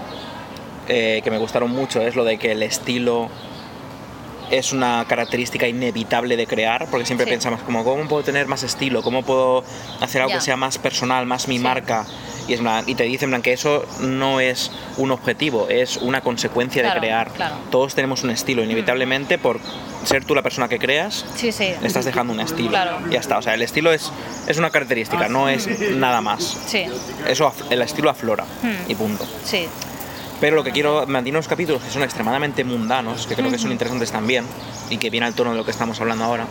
que me gustaron mucho, es lo de que el estilo es una característica inevitable de crear, porque siempre Sí. pensamos como, ¿cómo puedo tener más estilo? ¿Cómo puedo hacer algo Ya. que sea más personal, más mi Sí. marca? Y te dicen en plan, que eso no es un objetivo, es una consecuencia Claro, de crear. claro. Todos tenemos un estilo, inevitablemente, por ser tú la persona que creas, sí. estás dejando un estilo. Claro. Ya está, o sea, el estilo es una característica, no es nada más. Sí, El estilo aflora, y punto. sí. Pero lo que quiero, mantiene unos capítulos que son extremadamente mundanos, que creo que son interesantes también, y que viene al tono de lo que estamos hablando ahora,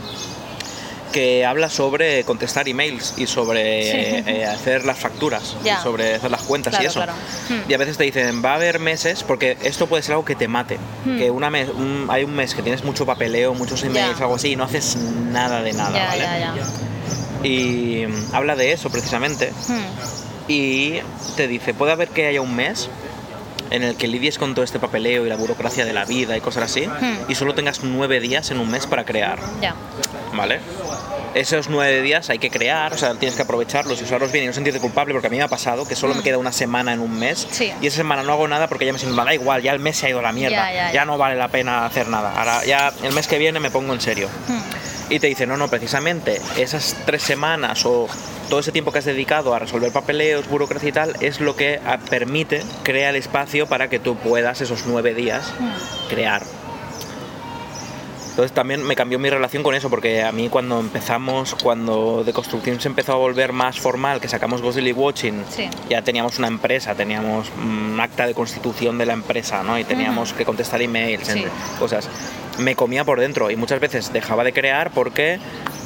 que habla sobre contestar emails y sobre hacer las facturas, Ya. y sobre hacer las cuentas y Claro, eso. claro. Y a veces te dicen, va a haber meses, porque esto puede ser algo que te mate, que hay un mes que tienes mucho papeleo, muchos emails, Ya. algo así, y no haces nada de nada, Ya, ¿vale? ya. Y habla de eso precisamente, y te dice, puede haber que haya un mes en el que lidies con todo este papeleo y la burocracia de la vida y cosas así, y solo tengas 9 días en un mes para crear, Ya. ¿vale? Esos 9 días hay que crear, o sea, tienes que aprovecharlos y usarlos bien y no sentirte culpable, porque a mí me ha pasado que solo me queda una semana en un mes, Sí. y esa semana no hago nada porque ya me siento, da igual, ya el mes se ha ido a la mierda, Ya. no vale la pena hacer nada, ahora ya el mes que viene me pongo en serio. Y te dice, no, precisamente esas 3 semanas o todo ese tiempo que has dedicado a resolver papeleos, burocracia y tal, es lo que permite, crea el espacio para que tú puedas esos 9 días crear. Entonces también me cambió mi relación con eso, porque a mí cuando de construcción se empezó a volver más formal, que sacamos Ghostly Watching, Sí. ya teníamos una empresa, teníamos un acta de constitución de la empresa, ¿no? Y teníamos que contestar emails, Sí. cosas. Me comía por dentro y muchas veces dejaba de crear porque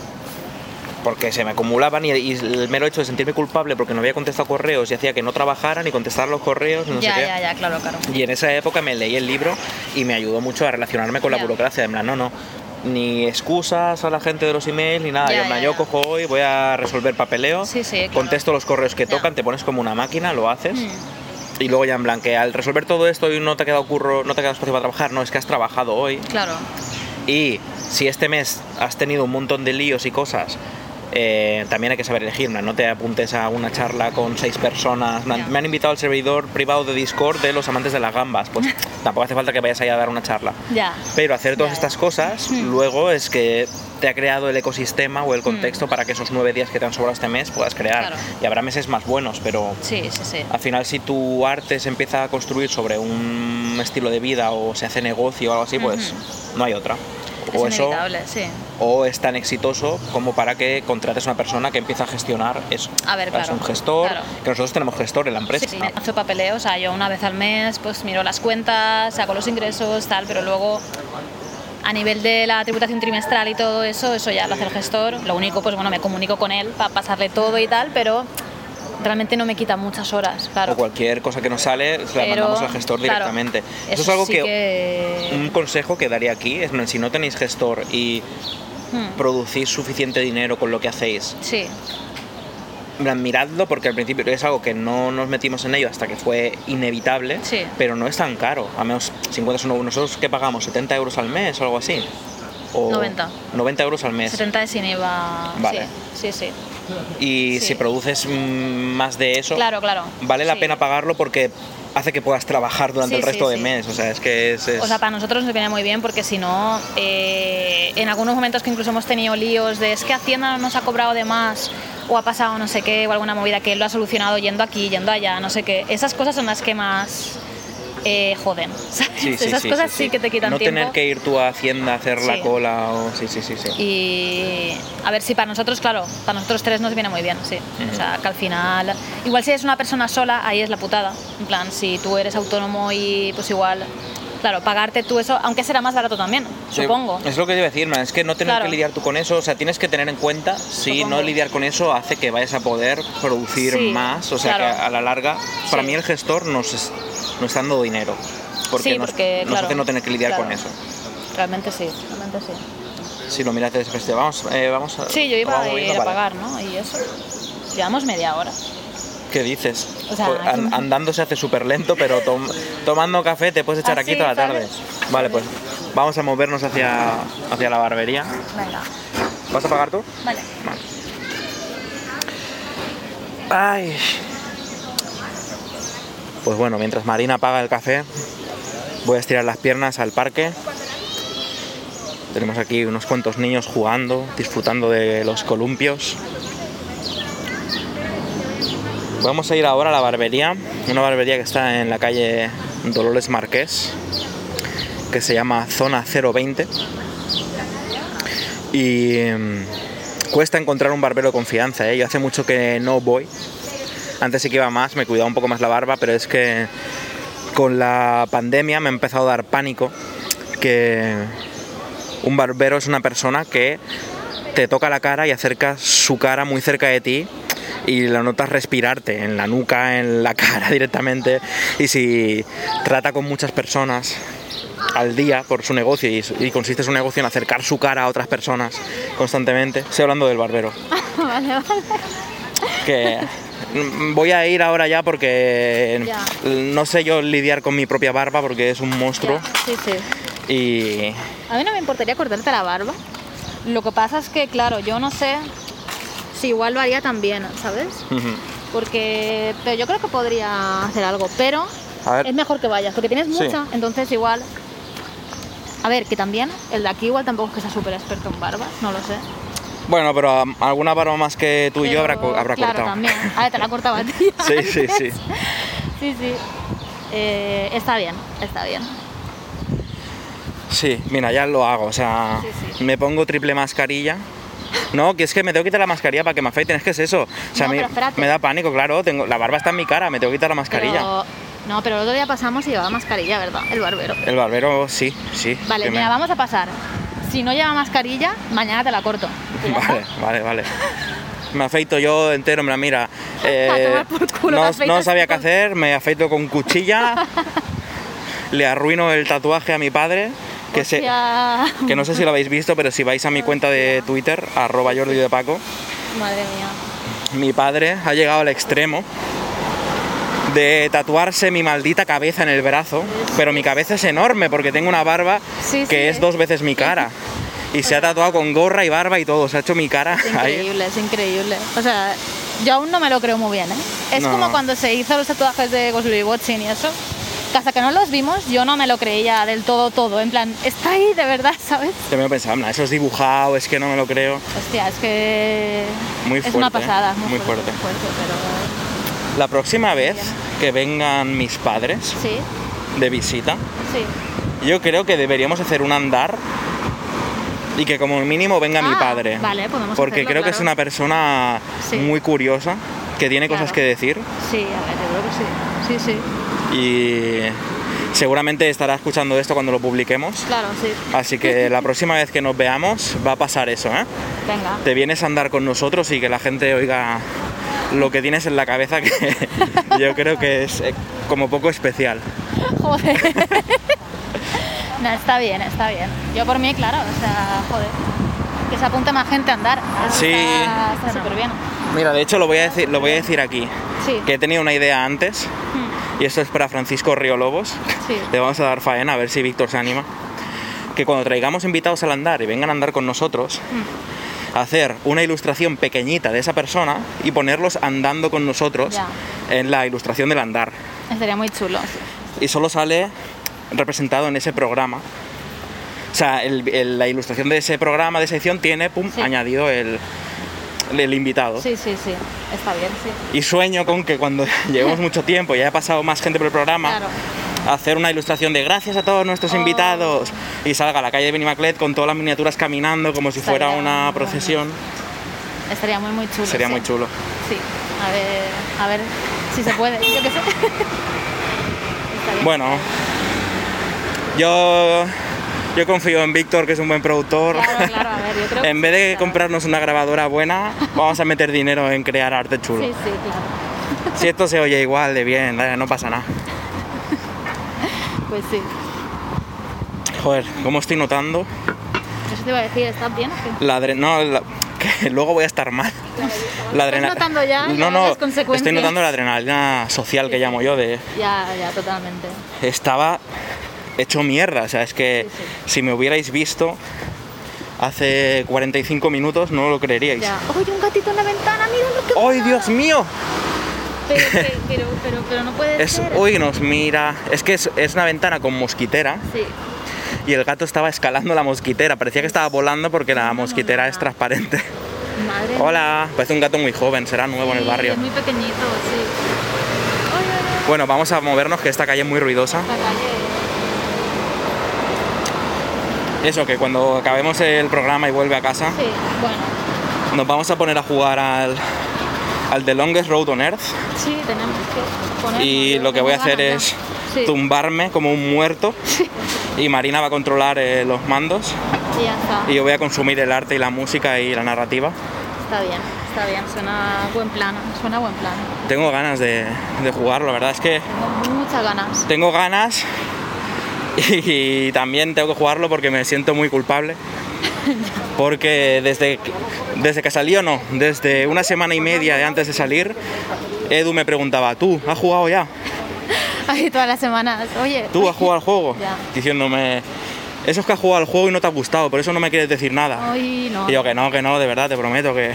se me acumulaban y el mero hecho de sentirme culpable porque no había contestado correos y hacía que no trabajara ni contestar los correos, no sé qué. Ya, claro. Y en esa época me leí el libro y me ayudó mucho a relacionarme con la Ya. burocracia. En plan, no, ni excusas a la gente de los emails ni nada. Ya, Yo ya. cojo hoy, voy a resolver papeleo, Sí, claro. contesto los correos que Ya. tocan, te pones como una máquina, lo haces. Y luego ya en plan, que al resolver todo esto y no te ha quedado espacio para trabajar, no, es que has trabajado hoy. Claro. Y si este mes has tenido un montón de líos y cosas, también hay que saber elegir, no te apuntes a una charla con 6 personas. Ya. Me han invitado al servidor privado de Discord de los amantes de las gambas, pues tampoco hace falta que vayas ahí a dar una charla. Ya. Pero hacer todas Ya. estas cosas luego es que te ha creado el ecosistema o el contexto para que esos 9 días que te han sobrado este mes puedas crear. Claro. Y habrá meses más buenos, pero Sí. al final si tu arte se empieza a construir sobre un estilo de vida o se hace negocio o algo así, pues no hay otra. o es eso, inevitable, sí. o es tan exitoso como para que contrates a una persona que empieza a gestionar eso. A ver, claro. Es un gestor, claro. que nosotros tenemos gestor en la empresa. Sí, me hace papeleo, o sea, yo una vez al mes pues miro las cuentas, saco los ingresos, tal, pero luego a nivel de la tributación trimestral y todo eso ya lo hace el gestor. Lo único, pues bueno, me comunico con él para pasarle todo y tal, pero realmente no me quita muchas horas, claro. O cualquier cosa que nos sale, se la mandamos al gestor directamente. Eso es algo sí que... Un consejo que daría aquí, es si no tenéis gestor y producís suficiente dinero con lo que hacéis, sí. Miradlo, porque al principio es algo que no nos metimos en ello hasta que fue inevitable, sí. pero no es tan caro. Al menos 50 son nosotros que pagamos 70 euros al mes o algo así. O 90 euros al mes. 70 sin IVA. Vale. Sí. Y sí. si produces más de eso, claro. vale la sí. pena pagarlo porque hace que puedas trabajar durante el resto del mes. O sea, es que es... O sea, para nosotros nos viene muy bien porque si no, en algunos momentos que incluso hemos tenido líos de es que Hacienda nos ha cobrado de más o ha pasado no sé qué o alguna movida que él lo ha solucionado yendo aquí, yendo allá, no sé qué. Esas cosas son las que más joden. Sí, esas cosas sí que te quitan tiempo. No tener que ir tú a Hacienda a hacer la cola o... Sí. Y a ver si para nosotros, claro, para nosotros tres nos viene muy bien, sí. O sea, que al final... Igual si eres una persona sola, ahí es la putada. En plan, si tú eres autónomo y pues igual... Claro, pagarte tú eso, aunque será más barato también, supongo. Es lo que te iba a decir, man, es que no tener que lidiar tú con eso, o sea, tienes que tener en cuenta si no lidiar con eso hace que vayas a poder producir más, o sea, que a la larga, para mí el gestor nos está dando dinero, porque nos hace no tener que lidiar con eso. Realmente sí. Si lo miras desde ese vamos a... Sí, yo iba a ir a pagar, ¿no? Y eso, llevamos media hora. ¿Qué dices? O sea, pues, andando se hace súper lento, pero tomando café te puedes echar aquí toda la tarde. Vale, pues vamos a movernos hacia la barbería. Venga. ¿Vas a pagar tú? Vale. Ay. Pues bueno, mientras Marina paga el café, voy a estirar las piernas al parque. Tenemos aquí unos cuantos niños jugando, disfrutando de los columpios. Vamos a ir ahora a la barbería, una barbería que está en la calle Dolores Marqués, que se llama Zona 020. Y cuesta encontrar un barbero de confianza, ¿eh? Yo hace mucho que no voy. Antes sí que iba más, me cuidaba un poco más la barba, pero es que con la pandemia me ha empezado a dar pánico que un barbero es una persona que te toca la cara y acerca su cara muy cerca de ti y lo notas respirarte en la nuca, en la cara directamente, y si trata con muchas personas al día por su negocio y consiste su negocio en acercar su cara a otras personas constantemente. Estoy hablando del barbero. Vale. Que voy a ir ahora ya porque no sé yo lidiar con mi propia barba porque es un monstruo. Sí. Y a mí no me importaría cortarte la barba. Lo que pasa es que, claro, yo no sé si igual lo haría también, ¿sabes? Pero yo creo que podría hacer algo, pero es mejor que vayas, porque tienes mucha, entonces igual... A ver, que también, el de aquí igual tampoco es que sea súper experto en barbas, no lo sé. Bueno, pero alguna barba más que tú y yo habrá claro, cortado. También. A ver, te la cortaba a ti. Sí. Sí. Está bien. Sí, mira, ya lo hago, o sea, me pongo triple mascarilla. No, que es que me tengo que quitar la mascarilla para que me afeiten, es que es eso. O sea, me da pánico, claro, la barba está en mi cara, me tengo que quitar la mascarilla. Pero el otro día pasamos y llevaba mascarilla, ¿verdad? El barbero. El barbero, sí. Vale, mira, vamos a pasar. Si no lleva mascarilla, mañana te la corto. Vale. Me afeito yo entero, mira, a tomar por culo, no sabía qué hacer, me afeito con cuchilla, le arruino el tatuaje a mi padre, que no sé si lo habéis visto, pero si vais a mi cuenta de Twitter, @jordidepaco, madre mía, mi padre ha llegado al extremo de tatuarse mi maldita cabeza en el brazo, pero mi cabeza es enorme porque tengo una barba que es 2 veces mi cara. Y se ha tatuado con gorra y barba y todo, se ha hecho mi cara ahí. Es increíble. O sea, yo aún no me lo creo muy bien, ¿eh? Es como cuando se hizo los tatuajes de Ghostly Watching y eso, que hasta que no los vimos yo no me lo creía del todo, en plan, está ahí de verdad, ¿sabes? Yo me pensaba, eso es dibujado, es que no me lo creo. Hostia, es que muy fuerte, es una pasada, muy fuerte. Pero... La próxima vez que vengan mis padres de visita, yo creo que deberíamos hacer un andar y que como mínimo venga mi padre. Vale, podemos porque hacerlo, creo que claro. es una persona Sí. muy curiosa, que tiene cosas Claro. que decir Sí, a ver, yo creo que sí. Sí, sí. y seguramente estará escuchando esto cuando lo publiquemos. Claro, sí. Así que la próxima vez que nos veamos va a pasar eso, ¿eh? Venga. Te vienes a andar con nosotros y que la gente oiga lo que tienes en la cabeza, que yo creo que es como poco especial. Joder. No, está bien, está bien. Yo por mí, claro, o sea, joder. Que se apunte más gente a andar. Eso Sí. Está súper bien. Mira, de hecho lo voy a decir aquí, Sí. que he tenido una idea antes, y esto es para Francisco Riolobos. Sí. Le vamos a dar faena a ver si Víctor se anima. Que cuando traigamos invitados al andar y vengan a andar con nosotros, hacer una ilustración pequeñita de esa persona y ponerlos andando con nosotros Ya. en la ilustración del andar. Sería muy chulo. Y solo sale representado en ese programa. O sea, la ilustración de ese programa, de esa edición, tiene Sí. añadido el invitado. Sí, sí, sí. Está bien, sí. Y sueño con que cuando llevemos mucho tiempo y haya pasado más gente por el programa, Claro. hacer una ilustración de gracias a todos nuestros invitados y salga a la calle de Benimaclet con todas las miniaturas caminando como si fuera Estaría una muy procesión. Estaría muy, muy chulo. Sería sí. muy chulo. Sí. A ver si se puede. Yo qué sé. Estaría Bueno, yo confío en Víctor, que es un buen productor. Claro, claro, a ver, yo creo que En vez sí, de claro. comprarnos una grabadora buena, vamos a meter dinero en crear arte chulo. Sí, sí, claro. Si esto se oye igual de bien, no pasa nada. Pues sí. Joder, ¿cómo estoy notando? Eso te iba a decir, ¿estás bien? o qué? Que luego voy a estar mal. La ¿Estás notando ya No, las consecuencias? estoy notando la adrenalina social que llamo yo de... Ya, totalmente. Estaba hecho mierda, o sea, es que Sí, si me hubierais visto hace 45 minutos no lo creeríais. Ya. Oye, un gatito en la ventana, mira lo que... ¡Ay, Dios mío! Pero no puede ser. Uy, nos mira. Es que es una ventana con mosquitera Sí. y el gato estaba escalando la mosquitera. Parecía que estaba volando porque la mosquitera es transparente. Madre Hola, parece un gato muy joven, será nuevo en el barrio. Es muy pequeñito, sí. Oye, Bueno, vamos a movernos, que esta calle es muy ruidosa. la calle. Eso, que cuando acabemos el programa y vuelve a casa, Sí, bueno. nos vamos a poner a jugar al The Longest Road on Earth. Sí, tenemos que ponernos. Y yo lo que voy a tengo hacer ganas es ya. Sí. tumbarme como un muerto. Y Marina va a controlar los mandos. Y ya está. Y yo voy a consumir el arte y la música y la narrativa. Está bien, suena buen plan. Tengo ganas de jugarlo, la verdad es que Tengo muchas ganas. tengo ganas y también tengo que jugarlo porque me siento muy culpable. Porque desde que salió, no, desde una semana y media antes de salir, Edu me preguntaba, ¿tú has jugado ya? Ahí todas las semanas. Oye. ¿Tú has jugado al juego? Ya. Diciéndome, eso es que has jugado al juego y no te ha gustado, por eso no me quieres decir nada. Hoy no. Y yo que no, de verdad, te prometo que...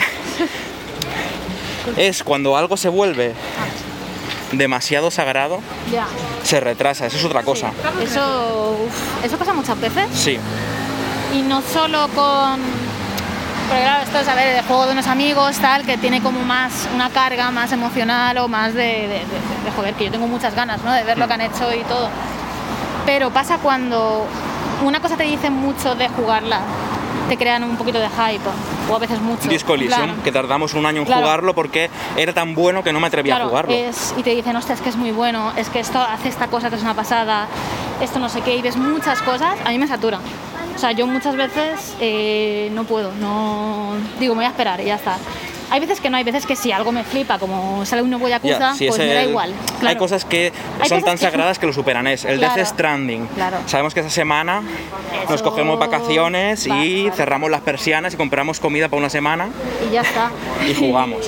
Es cuando algo se vuelve demasiado sagrado, Ya. se retrasa, eso es otra cosa. Eso pasa muchas veces. Sí, Y no solo con... Porque claro, esto es, a ver, el juego de unos amigos, tal, que tiene como más una carga más emocional o más de joder, que yo tengo muchas ganas, ¿no? De ver lo que han hecho y todo. Pero pasa cuando una cosa te dice mucho de jugarla, te crean un poquito de hype, o a veces mucho. Disco Elysium, Claro. que tardamos un año en Claro. jugarlo porque era tan bueno que no me atrevía Claro, a jugarlo. y te dicen, hostia, es que es muy bueno, es que esto hace esta cosa que es una pasada, esto no sé qué, y ves muchas cosas, a mí me satura. O sea, yo muchas veces no puedo, digo, me voy a esperar y ya está. Hay veces que no, hay veces que sí, algo me flipa, como sale un nuevo Yakuza, Ya, si pues es me da el- igual. Hay Claro. cosas que Hay son cosas tan que- sagradas que lo superan. Es el Claro. Death Stranding. Claro. Sabemos que esa semana nos Eso cogemos vacaciones va, y vale. cerramos las persianas y compramos comida para una semana Y ya está. y jugamos.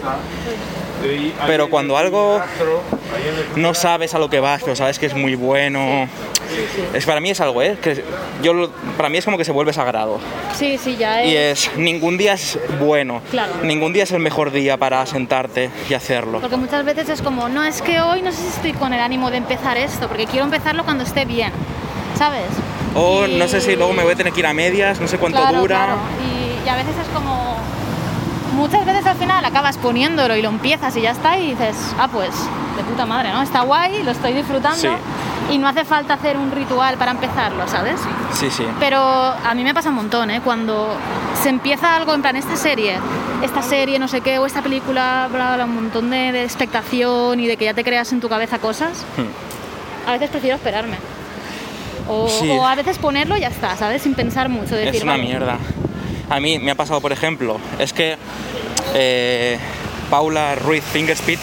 Pero cuando algo no sabes a lo que vas, pero sabes que es muy bueno, para mí es algo, que para mí es como que se vuelve sagrado. Sí, ya es. Y es, ningún día es bueno, Claro. ningún día es el mejor día para sentarte y hacerlo. Porque muchas veces es como, no, es que hoy no sé si estoy con el ánimo de empezar esto, porque quiero empezarlo cuando esté bien, ¿sabes? O Y- no sé si luego me voy a tener que ir a medias, no sé cuánto Claro, dura. claro. Y a veces es como... Muchas veces al final acabas poniéndolo y lo empiezas y ya está y dices, pues, de puta madre, ¿no? Está guay, lo estoy disfrutando. Sí. y no hace falta hacer un ritual para empezarlo, ¿sabes? Sí, sí. Pero a mí me pasa un montón, ¿eh? Cuando se empieza algo en plan esta serie, no sé qué, o esta película, bla, bla, un montón de expectación y de que ya te creas en tu cabeza cosas, a veces prefiero esperarme. O a veces ponerlo y ya está, ¿sabes? Sin pensar mucho. Decir, Es una vale. mierda. A mí me ha pasado, por ejemplo, es que Paula Ruiz Fingerspeed,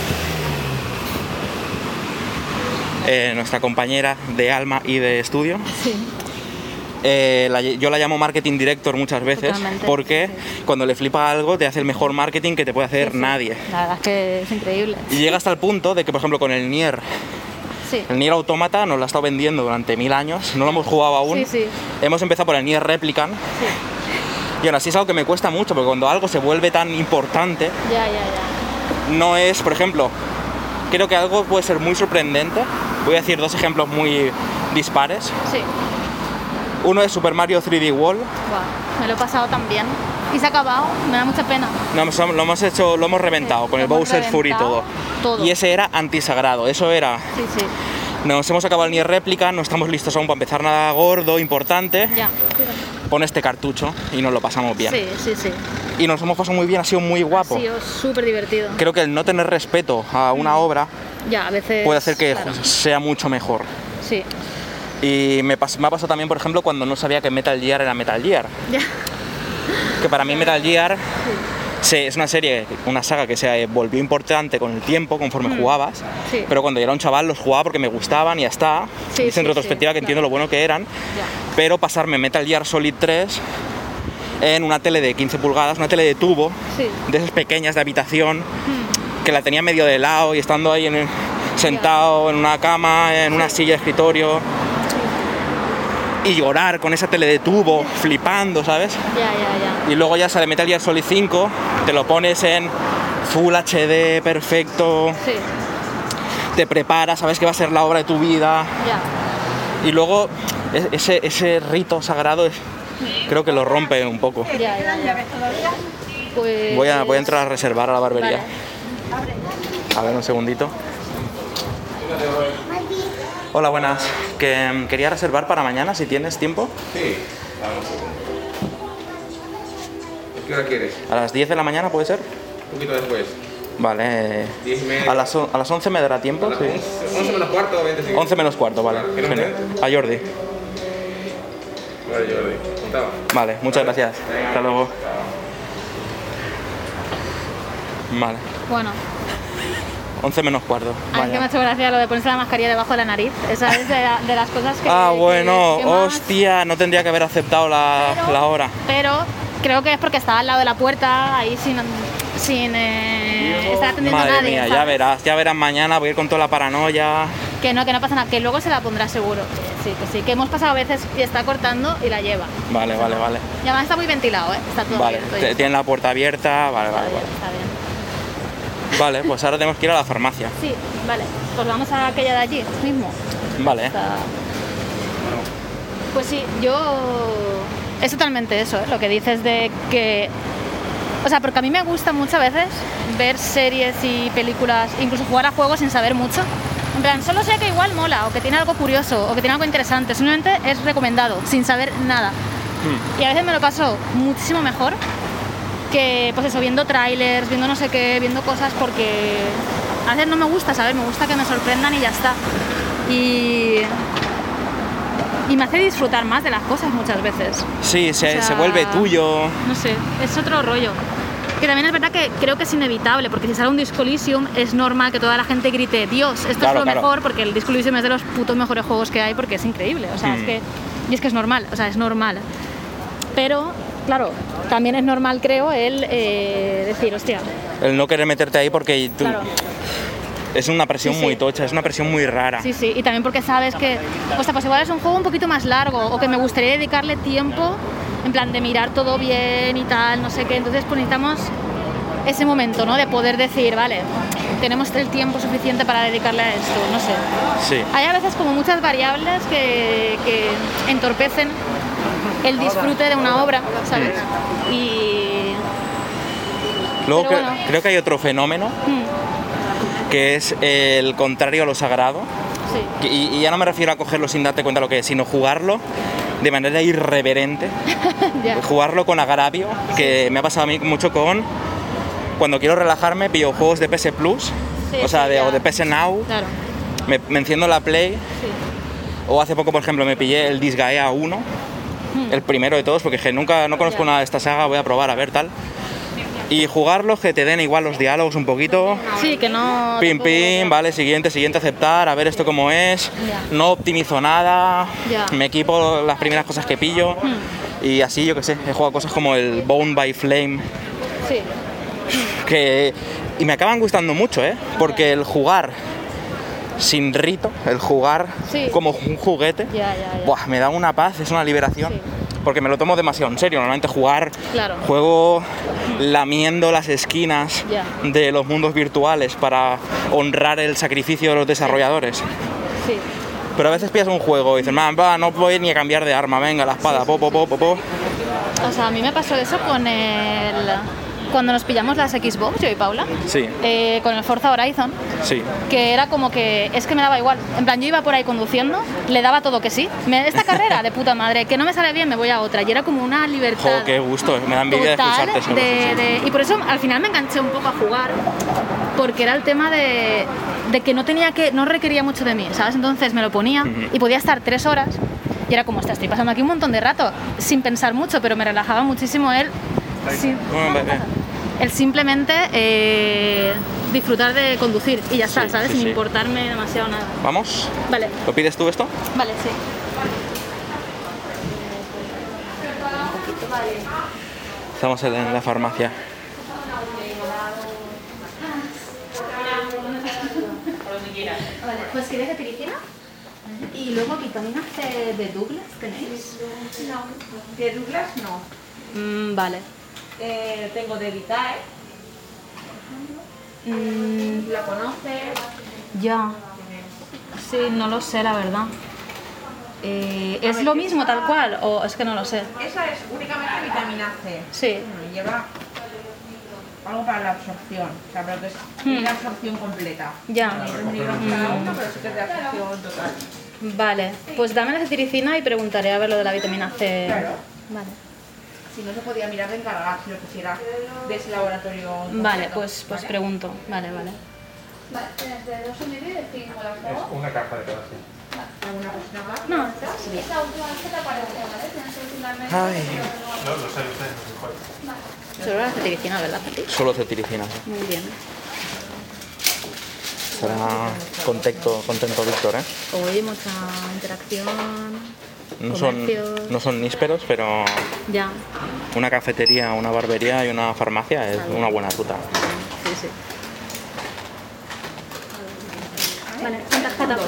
nuestra compañera de alma y de estudio, Sí. yo la llamo marketing director muchas veces. Totalmente, porque sí. cuando le flipa algo te hace el mejor marketing que te puede hacer Sí. nadie. La verdad es que es increíble. Y llega hasta el punto de que, por ejemplo, con el Nier Sí. Automata nos lo ha estado vendiendo durante 1000 años, no lo hemos jugado aún. Sí, sí. Hemos empezado por el Nier Replicant. Sí. Y aún así es algo que me cuesta mucho, porque cuando algo se vuelve tan importante, Ya. no es, por ejemplo, creo que algo puede ser muy sorprendente. Voy a decir 2 ejemplos muy dispares. Sí. Uno es Super Mario 3D World. Guau, me lo he pasado también. Y se ha acabado, me da mucha pena. Lo hemos reventado Sí, con el lo hemos Bowser Fury y reventado todo. Y ese era antisagrado, eso era... Sí. Nos hemos acabado el Nier Réplica, no estamos listos aún para empezar nada gordo, importante. Ya. Pon este cartucho y nos lo pasamos bien. Sí. Y nos hemos pasado muy bien, ha sido muy guapo. Ha sido súper divertido. Creo que el no tener respeto a una obra Ya, a veces... puede hacer que claro. sea mucho mejor. Sí. Y me ha pasado también, por ejemplo, cuando no sabía que Metal Gear era Metal Gear. Ya. Que para mí Metal Gear es una serie, una saga que se volvió importante con el tiempo, conforme jugabas. Sí. Pero cuando yo era un chaval los jugaba porque me gustaban y ya está. Sí, Es en sí, retrospectiva sí, que entiendo lo bueno que eran. Ya. Pero pasarme Metal Gear Solid 3 en una tele de 15 pulgadas, una tele de tubo, Sí. de esas pequeñas de habitación, que la tenía medio de lado y estando ahí sentado en una cama, en una silla de escritorio, y llorar con esa tele de tubo, flipando, ¿sabes? Ya. Y luego ya sale Metal Gear Solid 5, te lo pones en Full HD, perfecto, Sí. te preparas, sabes que va a ser la obra de tu vida, Ya. y luego ese rito sagrado creo que lo rompe un poco. Ya. Pues... Voy a entrar a reservar a la barbería. Vale. A ver, un segundito. Hola, buenas. Que quería reservar para mañana, si tienes tiempo. Sí, dame un segundo. ¿Qué hora quieres? A las 10 de la mañana, ¿puede ser? Un poquito después. Vale. 10:30. A las 11 me dará tiempo, sí. 11 menos cuarto, 20 segundos. 11 menos cuarto, vale. ¿Qué nombre Genial. A Jordi. Vale, Jordi. Contaba. Vale, muchas gracias. Hasta luego. Vale. Bueno, 11 menos cuarto. a mí que me ha hecho gracia lo de ponerse la mascarilla debajo de la nariz. Esa es de las cosas que... Bueno, que más- hostia, no tendría que haber aceptado la hora. Pero creo que es porque estaba al lado de la puerta, ahí sin estar atendiendo a Madre nadie. mía, ¿sabes? ya verás mañana, voy a ir con toda la paranoia. Que no pasa nada, que luego se la pondrá seguro. Sí, que hemos pasado a veces y está cortando y la lleva. Vale. Y además está muy ventilado, ¿eh? Está todo Vale, abierto y tienen la puerta abierta, vale. está bien. Vale, pues ahora tenemos que ir a la farmacia. Sí, vale. Pues vamos a aquella de allí mismo. Vale. Pues sí, es totalmente eso, ¿eh? Lo que dices de que... O sea, porque a mí me gusta muchas veces ver series y películas, incluso jugar a juegos sin saber mucho. En plan, solo sé que igual mola, o que tiene algo curioso, o que tiene algo interesante. Simplemente es recomendado, sin saber nada. Y a veces me lo paso muchísimo mejor que, pues eso, viendo trailers, viendo no sé qué, viendo cosas, porque a veces no me gusta saber, me gusta que me sorprendan y ya está. Y me hace disfrutar más de las cosas muchas veces. Sí, O sea, se vuelve tuyo. No sé, es otro rollo. Que también es verdad que creo que es inevitable, porque si sale un Disco Elysium es normal que toda la gente grite Dios, esto Claro, es lo claro. mejor, porque el Disco Elysium es de los putos mejores juegos que hay, porque es increíble. O sea, es que es normal, o sea, es normal. Pero, claro, también es normal, creo, el decir, hostia, El no querer meterte ahí porque tú... claro. Es una presión Sí, muy sí. tocha, es una presión muy rara. Sí, y también porque sabes que, hostia, pues igual es un juego un poquito más largo, o que me gustaría dedicarle tiempo, en plan de mirar todo bien y tal, no sé qué. Entonces pues necesitamos ese momento, ¿no? De poder decir, vale, tenemos el tiempo suficiente para dedicarle a esto, no sé. Sí. Hay a veces como muchas variables que entorpecen el disfrute de una obra, ¿sabes? Y... Luego Pero bueno. creo que hay otro fenómeno que es el contrario a lo sagrado, Sí. Y ya no me refiero a cogerlo sin darte cuenta lo que es, sino jugarlo de manera irreverente. Ya. Jugarlo con agravio, que me ha pasado a mí mucho con... Cuando quiero relajarme, pillo juegos de PS Plus, Sí, o sea, sí, o de PS Now, Claro. me enciendo la Play, Sí. o hace poco, por ejemplo, me pillé el Disgaea 1, el primero de todos, porque no conozco Ya. nada de esta saga, voy a probar a ver tal. Y jugarlos, que te den igual los diálogos un poquito, Sí, que no... pim tampoco- pim, vale, siguiente, aceptar, a ver esto cómo es, Ya. no optimizo nada, Ya. me equipo las primeras cosas que pillo, y así, yo que sé, he jugado cosas como el Bone by Flame, Sí. y me acaban gustando mucho, porque el jugar sin rito, el jugar Sí. como un juguete, Ya. buah, me da una paz, es una liberación, Sí. porque me lo tomo demasiado en serio. Normalmente Claro. juego lamiendo las esquinas Ya. de los mundos virtuales para honrar el sacrificio de los desarrolladores. Sí. Pero a veces pillas un juego y dices, va, no voy ni a cambiar de arma, venga, la espada, po. O sea, a mí me pasó eso con el... Cuando nos pillamos las Xbox, yo y Paula, Sí, con el Forza Horizon, sí. que era como que es que me daba igual. En plan, yo iba por ahí conduciendo, le daba todo que sí. Esta carrera de puta madre, que no me sale bien, me voy a otra. Y era como una libertad. Jo, qué gusto, me da envidia de total escucharte sobre eso. y por eso al final me enganché un poco a jugar, porque era el tema de que no requería mucho de mí, ¿sabes? Entonces me lo ponía y podía estar 3 horas y era como, estoy pasando aquí un montón de rato sin pensar mucho, pero me relajaba muchísimo el simplemente disfrutar de conducir y ya está, Sí, ¿sabes? sí, Sin sí. importarme demasiado nada. ¿Vamos? Vale, ¿Lo pides tú esto? vale, sí. Estamos en la farmacia. Vale, pues ¿quieres de piricina? Y luego vitaminas de Douglas, ¿tenéis? No, de Douglas no. Vale. Tengo de Vitae, ¿la conoces? Ya. Sí, no lo sé, la verdad. ¿Es lo mismo tal cual o es que no lo sé? Esa es únicamente vitamina C. Sí. Bueno, lleva algo para la absorción, o sea, pero que es la absorción completa. Ya. 2 miligramos cada uno, pero sí que es de absorción total. Vale, pues dame la cetiricina y preguntaré a ver lo de la vitamina C. Claro. Vale. Si no se podía mirar de encargar, si lo quisiera de ese laboratorio. Vale, concreto. pues pregunto. Vale. Vale, tienes de 2,5 y de 5, las dos. Una caja de cada sí. ¿Alguna cosita más? No, Esa última vez que te aparece, ¿vale? Tienes que decirle al médico. Ay. No, lo sé, mejor. solo la cetiricina, ¿verdad, Pati? Solo cetiricina, sí. Muy bien. Estará contento Víctor, ¿eh? Hoy mucha interacción. Comercios. No son nísperos, pero Ya, una cafetería, una barbería y una farmacia es una buena ruta. sí. Vale, con tarjeta.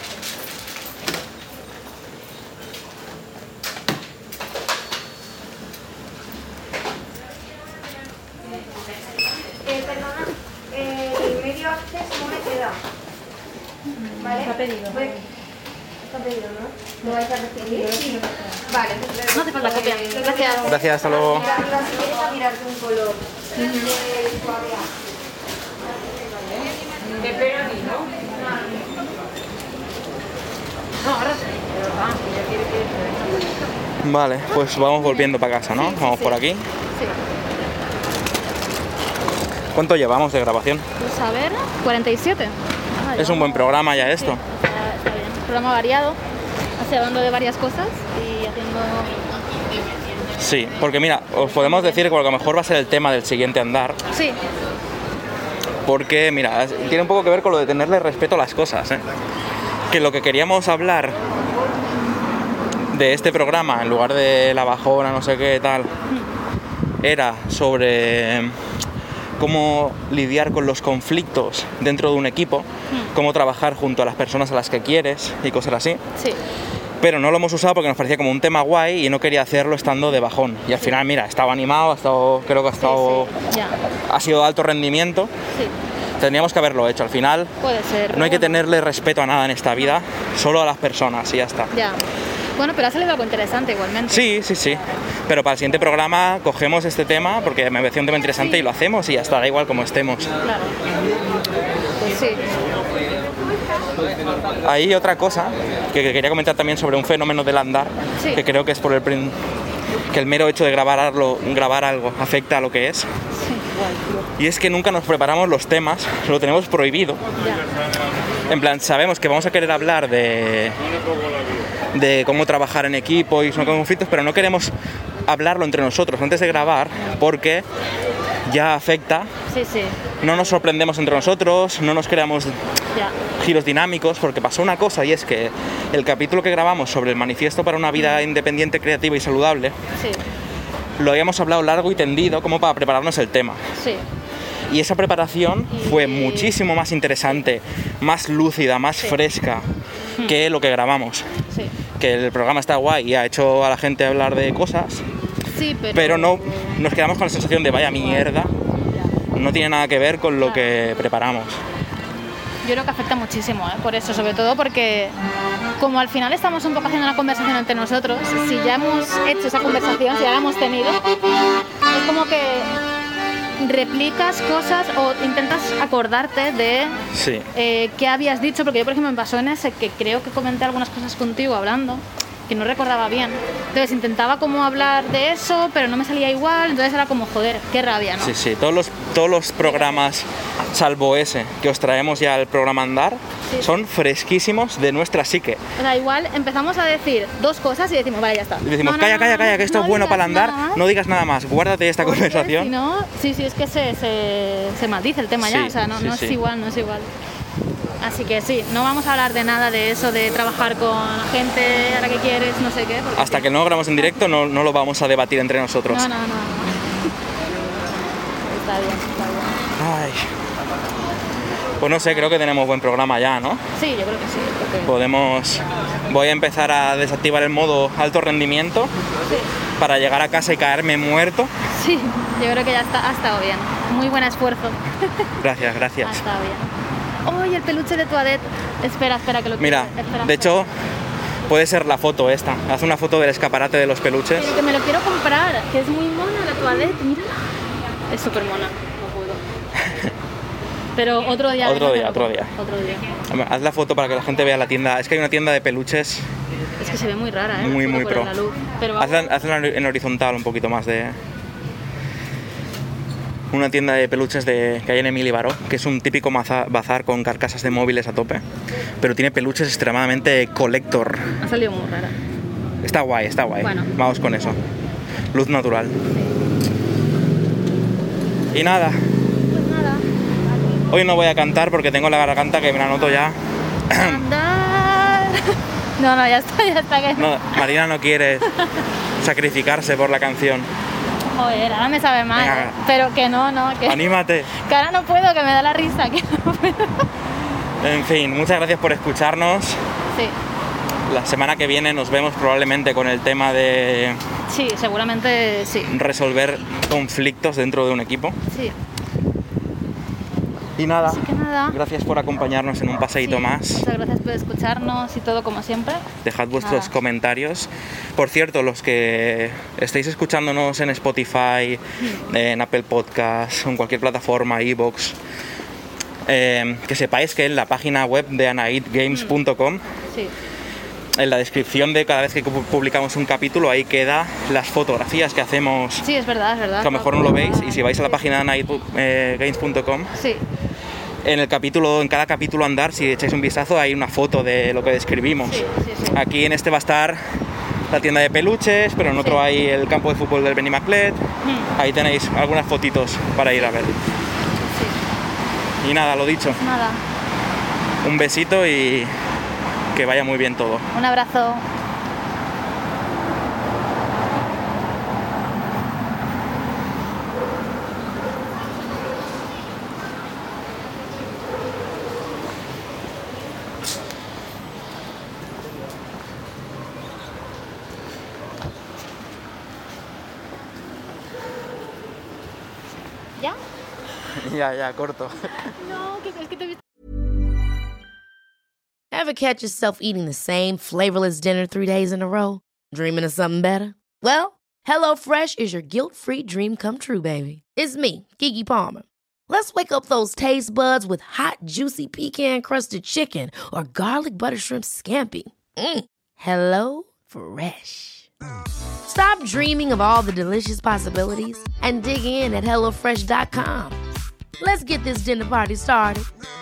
Perdona, el medio access no me queda. ¿Vale? Está pedido. Está pedido, ¿no? ¿Lo vais a recibir? Sí. Vale, pues No hace falta copia. Gracias. Gracias, hasta luego. mirarla si quieres a mirarte un color. Suave. De Peroni, ¿no? Vale, pues vamos volviendo para casa, ¿no? Vamos por aquí. Sí. ¿Cuánto llevamos de grabación? Pues a ver, 47. Es un buen programa ya esto. Está bien. Programa variado, así hablando de varias cosas y haciendo... Sí, porque mira, os podemos decir que a lo mejor va a ser el tema del siguiente andar, Sí, porque mira, tiene un poco que ver con lo de tenerle respeto a las cosas, ¿eh? Que lo que queríamos hablar de este programa, en lugar de la bajona, no sé qué tal, era sobre cómo lidiar con los conflictos dentro de un equipo, cómo trabajar junto a las personas a las que quieres y cosas así. sí. Pero no lo hemos usado porque nos parecía como un tema guay y no quería hacerlo estando de bajón. Y al final, mira, estaba animado, creo que Sí, ya. ha sido de alto rendimiento. Sí, Tendríamos que haberlo hecho. Al final, puede ser. no hay que pero bueno. tenerle respeto a nada en esta vida, solo a las personas y ya está. Ya. Bueno, pero ha salido algo interesante igualmente. Sí. Pero para el siguiente programa cogemos este tema porque me pareció un tema interesante y lo hacemos y ya está, da igual como estemos. Claro. Pues Sí. Hay otra cosa que quería comentar también sobre un fenómeno del andar, Sí. que creo que es que el mero hecho de grabar algo afecta a lo que es. Sí. Y es que nunca nos preparamos los temas, lo tenemos prohibido. Ya. En plan, sabemos que vamos a querer hablar de cómo trabajar en equipo y son conflictos, pero no queremos hablarlo entre nosotros antes de grabar porque ya afecta. Sí, sí. No nos sorprendemos entre nosotros, no nos creamos Ya. giros dinámicos, porque pasó una cosa y es que el capítulo que grabamos sobre el manifiesto para una vida independiente, creativa y saludable, Sí. lo habíamos hablado largo y tendido como para prepararnos el tema. Sí. Y esa preparación fue muchísimo más interesante, más lúcida, más fresca que lo que grabamos. Sí. Que el programa está guay y ha hecho a la gente hablar de cosas, Sí, pero no nos quedamos con la sensación de vaya mierda, no tiene nada que ver con lo que preparamos. Yo creo que afecta muchísimo, por eso, sobre todo porque como al final estamos un poco haciendo una conversación entre nosotros, si ya hemos hecho esa conversación, si ya la hemos tenido, es como que replicas cosas o intentas acordarte de Sí. qué habías dicho, porque yo por ejemplo me pasó en ese que creo que comenté algunas cosas contigo hablando, que no recordaba bien. Entonces intentaba como hablar de eso, pero no me salía igual, entonces era como, joder, qué rabia, ¿no? Sí, sí, todos los programas, salvo ese que os traemos ya al programa Andar, Sí. son fresquísimos de nuestra psique. O sea, igual empezamos a decir dos cosas y decimos, vale, ya está. Y decimos, No, no, calla, no, calla, no, calla, que esto no es bueno para el digas andar, nada más, no digas nada más, guárdate esta porque conversación. Si no, sí, es que se maldice el tema ya, Sí, o sea, no, sí, no sí. es igual, no es igual. Así que sí, no vamos a hablar de nada de eso, de trabajar con gente a la que quieres, no sé qué. porque Hasta sí. que no lo grabamos en directo no lo vamos a debatir entre nosotros. No. Está bien, está bien. Ay. Pues no sé, creo que tenemos buen programa ya, ¿no? Sí, yo creo que sí. Porque... Voy a empezar a desactivar el modo alto rendimiento para llegar a casa y caerme muerto. Sí, yo creo que ya ha estado bien. Muy buen esfuerzo. Gracias, Ha gracias. estado bien. ¡Ay, el peluche de Toadette! Espera, que lo Mira, quiero. Espera, de hecho, puede ser la foto esta. Haz una foto del escaparate de los peluches. Que me lo quiero comprar, que es muy mona la Toadette, mira. Es súper mona, no puedo. Pero otro día. Otro venga, día, pero- otro día. Otro día. Haz la foto para que la gente vea la tienda. Es que hay una tienda de peluches. Es que se ve muy rara, ¿eh? Muy, La muy foto por pro. la luz. Pero Hazla en horizontal un poquito más de... Una tienda de peluches que hay en Emili Baró, que es un típico bazar con carcasas de móviles a tope, pero tiene peluches extremadamente collector. ha salido muy rara. Está guay, está guay. Bueno. Vamos con eso. Luz natural. Y nada, Pues nada. hoy no voy a cantar porque tengo la garganta que me la noto ya. Andar. No, ya está. Que... No, Marina no quiere sacrificarse por la canción. Joder, ahora me sabe mal. Venga. Pero que no, que... Anímate. Que ahora no puedo, que me da la risa. Que no puedo. En fin, muchas gracias por escucharnos. Sí, La semana que viene nos vemos probablemente con el tema de sí, seguramente sí. resolver conflictos dentro de un equipo. Sí. Y nada, Así que nada. gracias por acompañarnos en un paseíto Sí, más. Muchas gracias por escucharnos y todo como siempre. Dejad vuestros Nada. comentarios. Por cierto, los que estéis escuchándonos en Spotify, en Apple Podcasts, en cualquier plataforma, iVoox, que sepáis que en la página web de anaidgames.com, Sí. en la descripción de cada vez que publicamos un capítulo, ahí queda las fotografías que hacemos. Sí, es verdad, es verdad. Que a lo mejor no lo veis, y si vais a la página de anaidgames.com, Sí, en cada capítulo andar, si echáis un vistazo, hay una foto de lo que describimos. sí. Aquí en este va a estar la tienda de peluches, pero en otro Sí. hay el campo de fútbol del Benimaclet. Ahí tenéis algunas fotitos para ir a ver. Sí. Y nada, lo dicho, Nada, un besito y que vaya muy bien todo. un abrazo. ¿Ya? Ya, corto. No, que es que te he visto. Ever catch yourself eating the same flavorless dinner 3 days in a row? Dreaming of something better? Well, HelloFresh is your guilt-free dream come true, baby. It's me, Keke Palmer. Let's wake up those taste buds with hot, juicy pecan-crusted chicken or garlic butter shrimp scampi. Hello Fresh. Stop dreaming of all the delicious possibilities and dig in at HelloFresh.com. Let's get this dinner party started.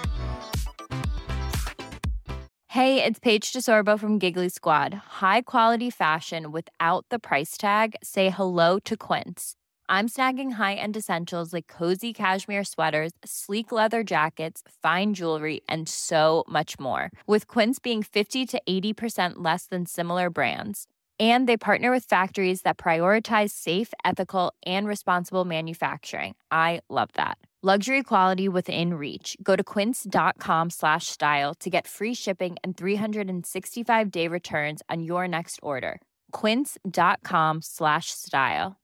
Hey, it's Paige DeSorbo from Giggly Squad. High quality fashion without the price tag. Say hello to Quince. I'm snagging high-end essentials like cozy cashmere sweaters, sleek leather jackets, fine jewelry, and so much more. With Quince being 50 to 80% less than similar brands. And they partner with factories that prioritize safe, ethical, and responsible manufacturing. I love that. Luxury quality within reach. Go to quince.com/style to get free shipping and 365-day returns on your next order. Quince.com/style.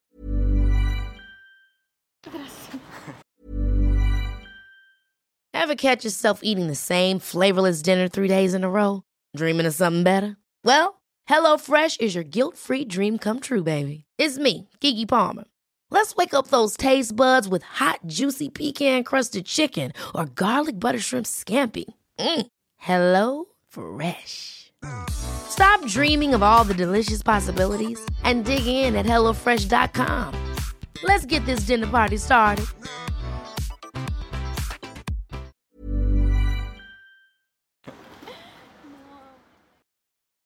Ever catch yourself eating the same flavorless dinner 3 days in a row? Dreaming of something better? Well, HelloFresh is your guilt-free dream come true, baby. It's me, Keke Palmer. Let's wake up those taste buds with hot, juicy pecan-crusted chicken or garlic butter shrimp scampi. Hello Fresh. Stop dreaming of all the delicious possibilities and dig in at HelloFresh.com. Let's get this dinner party started.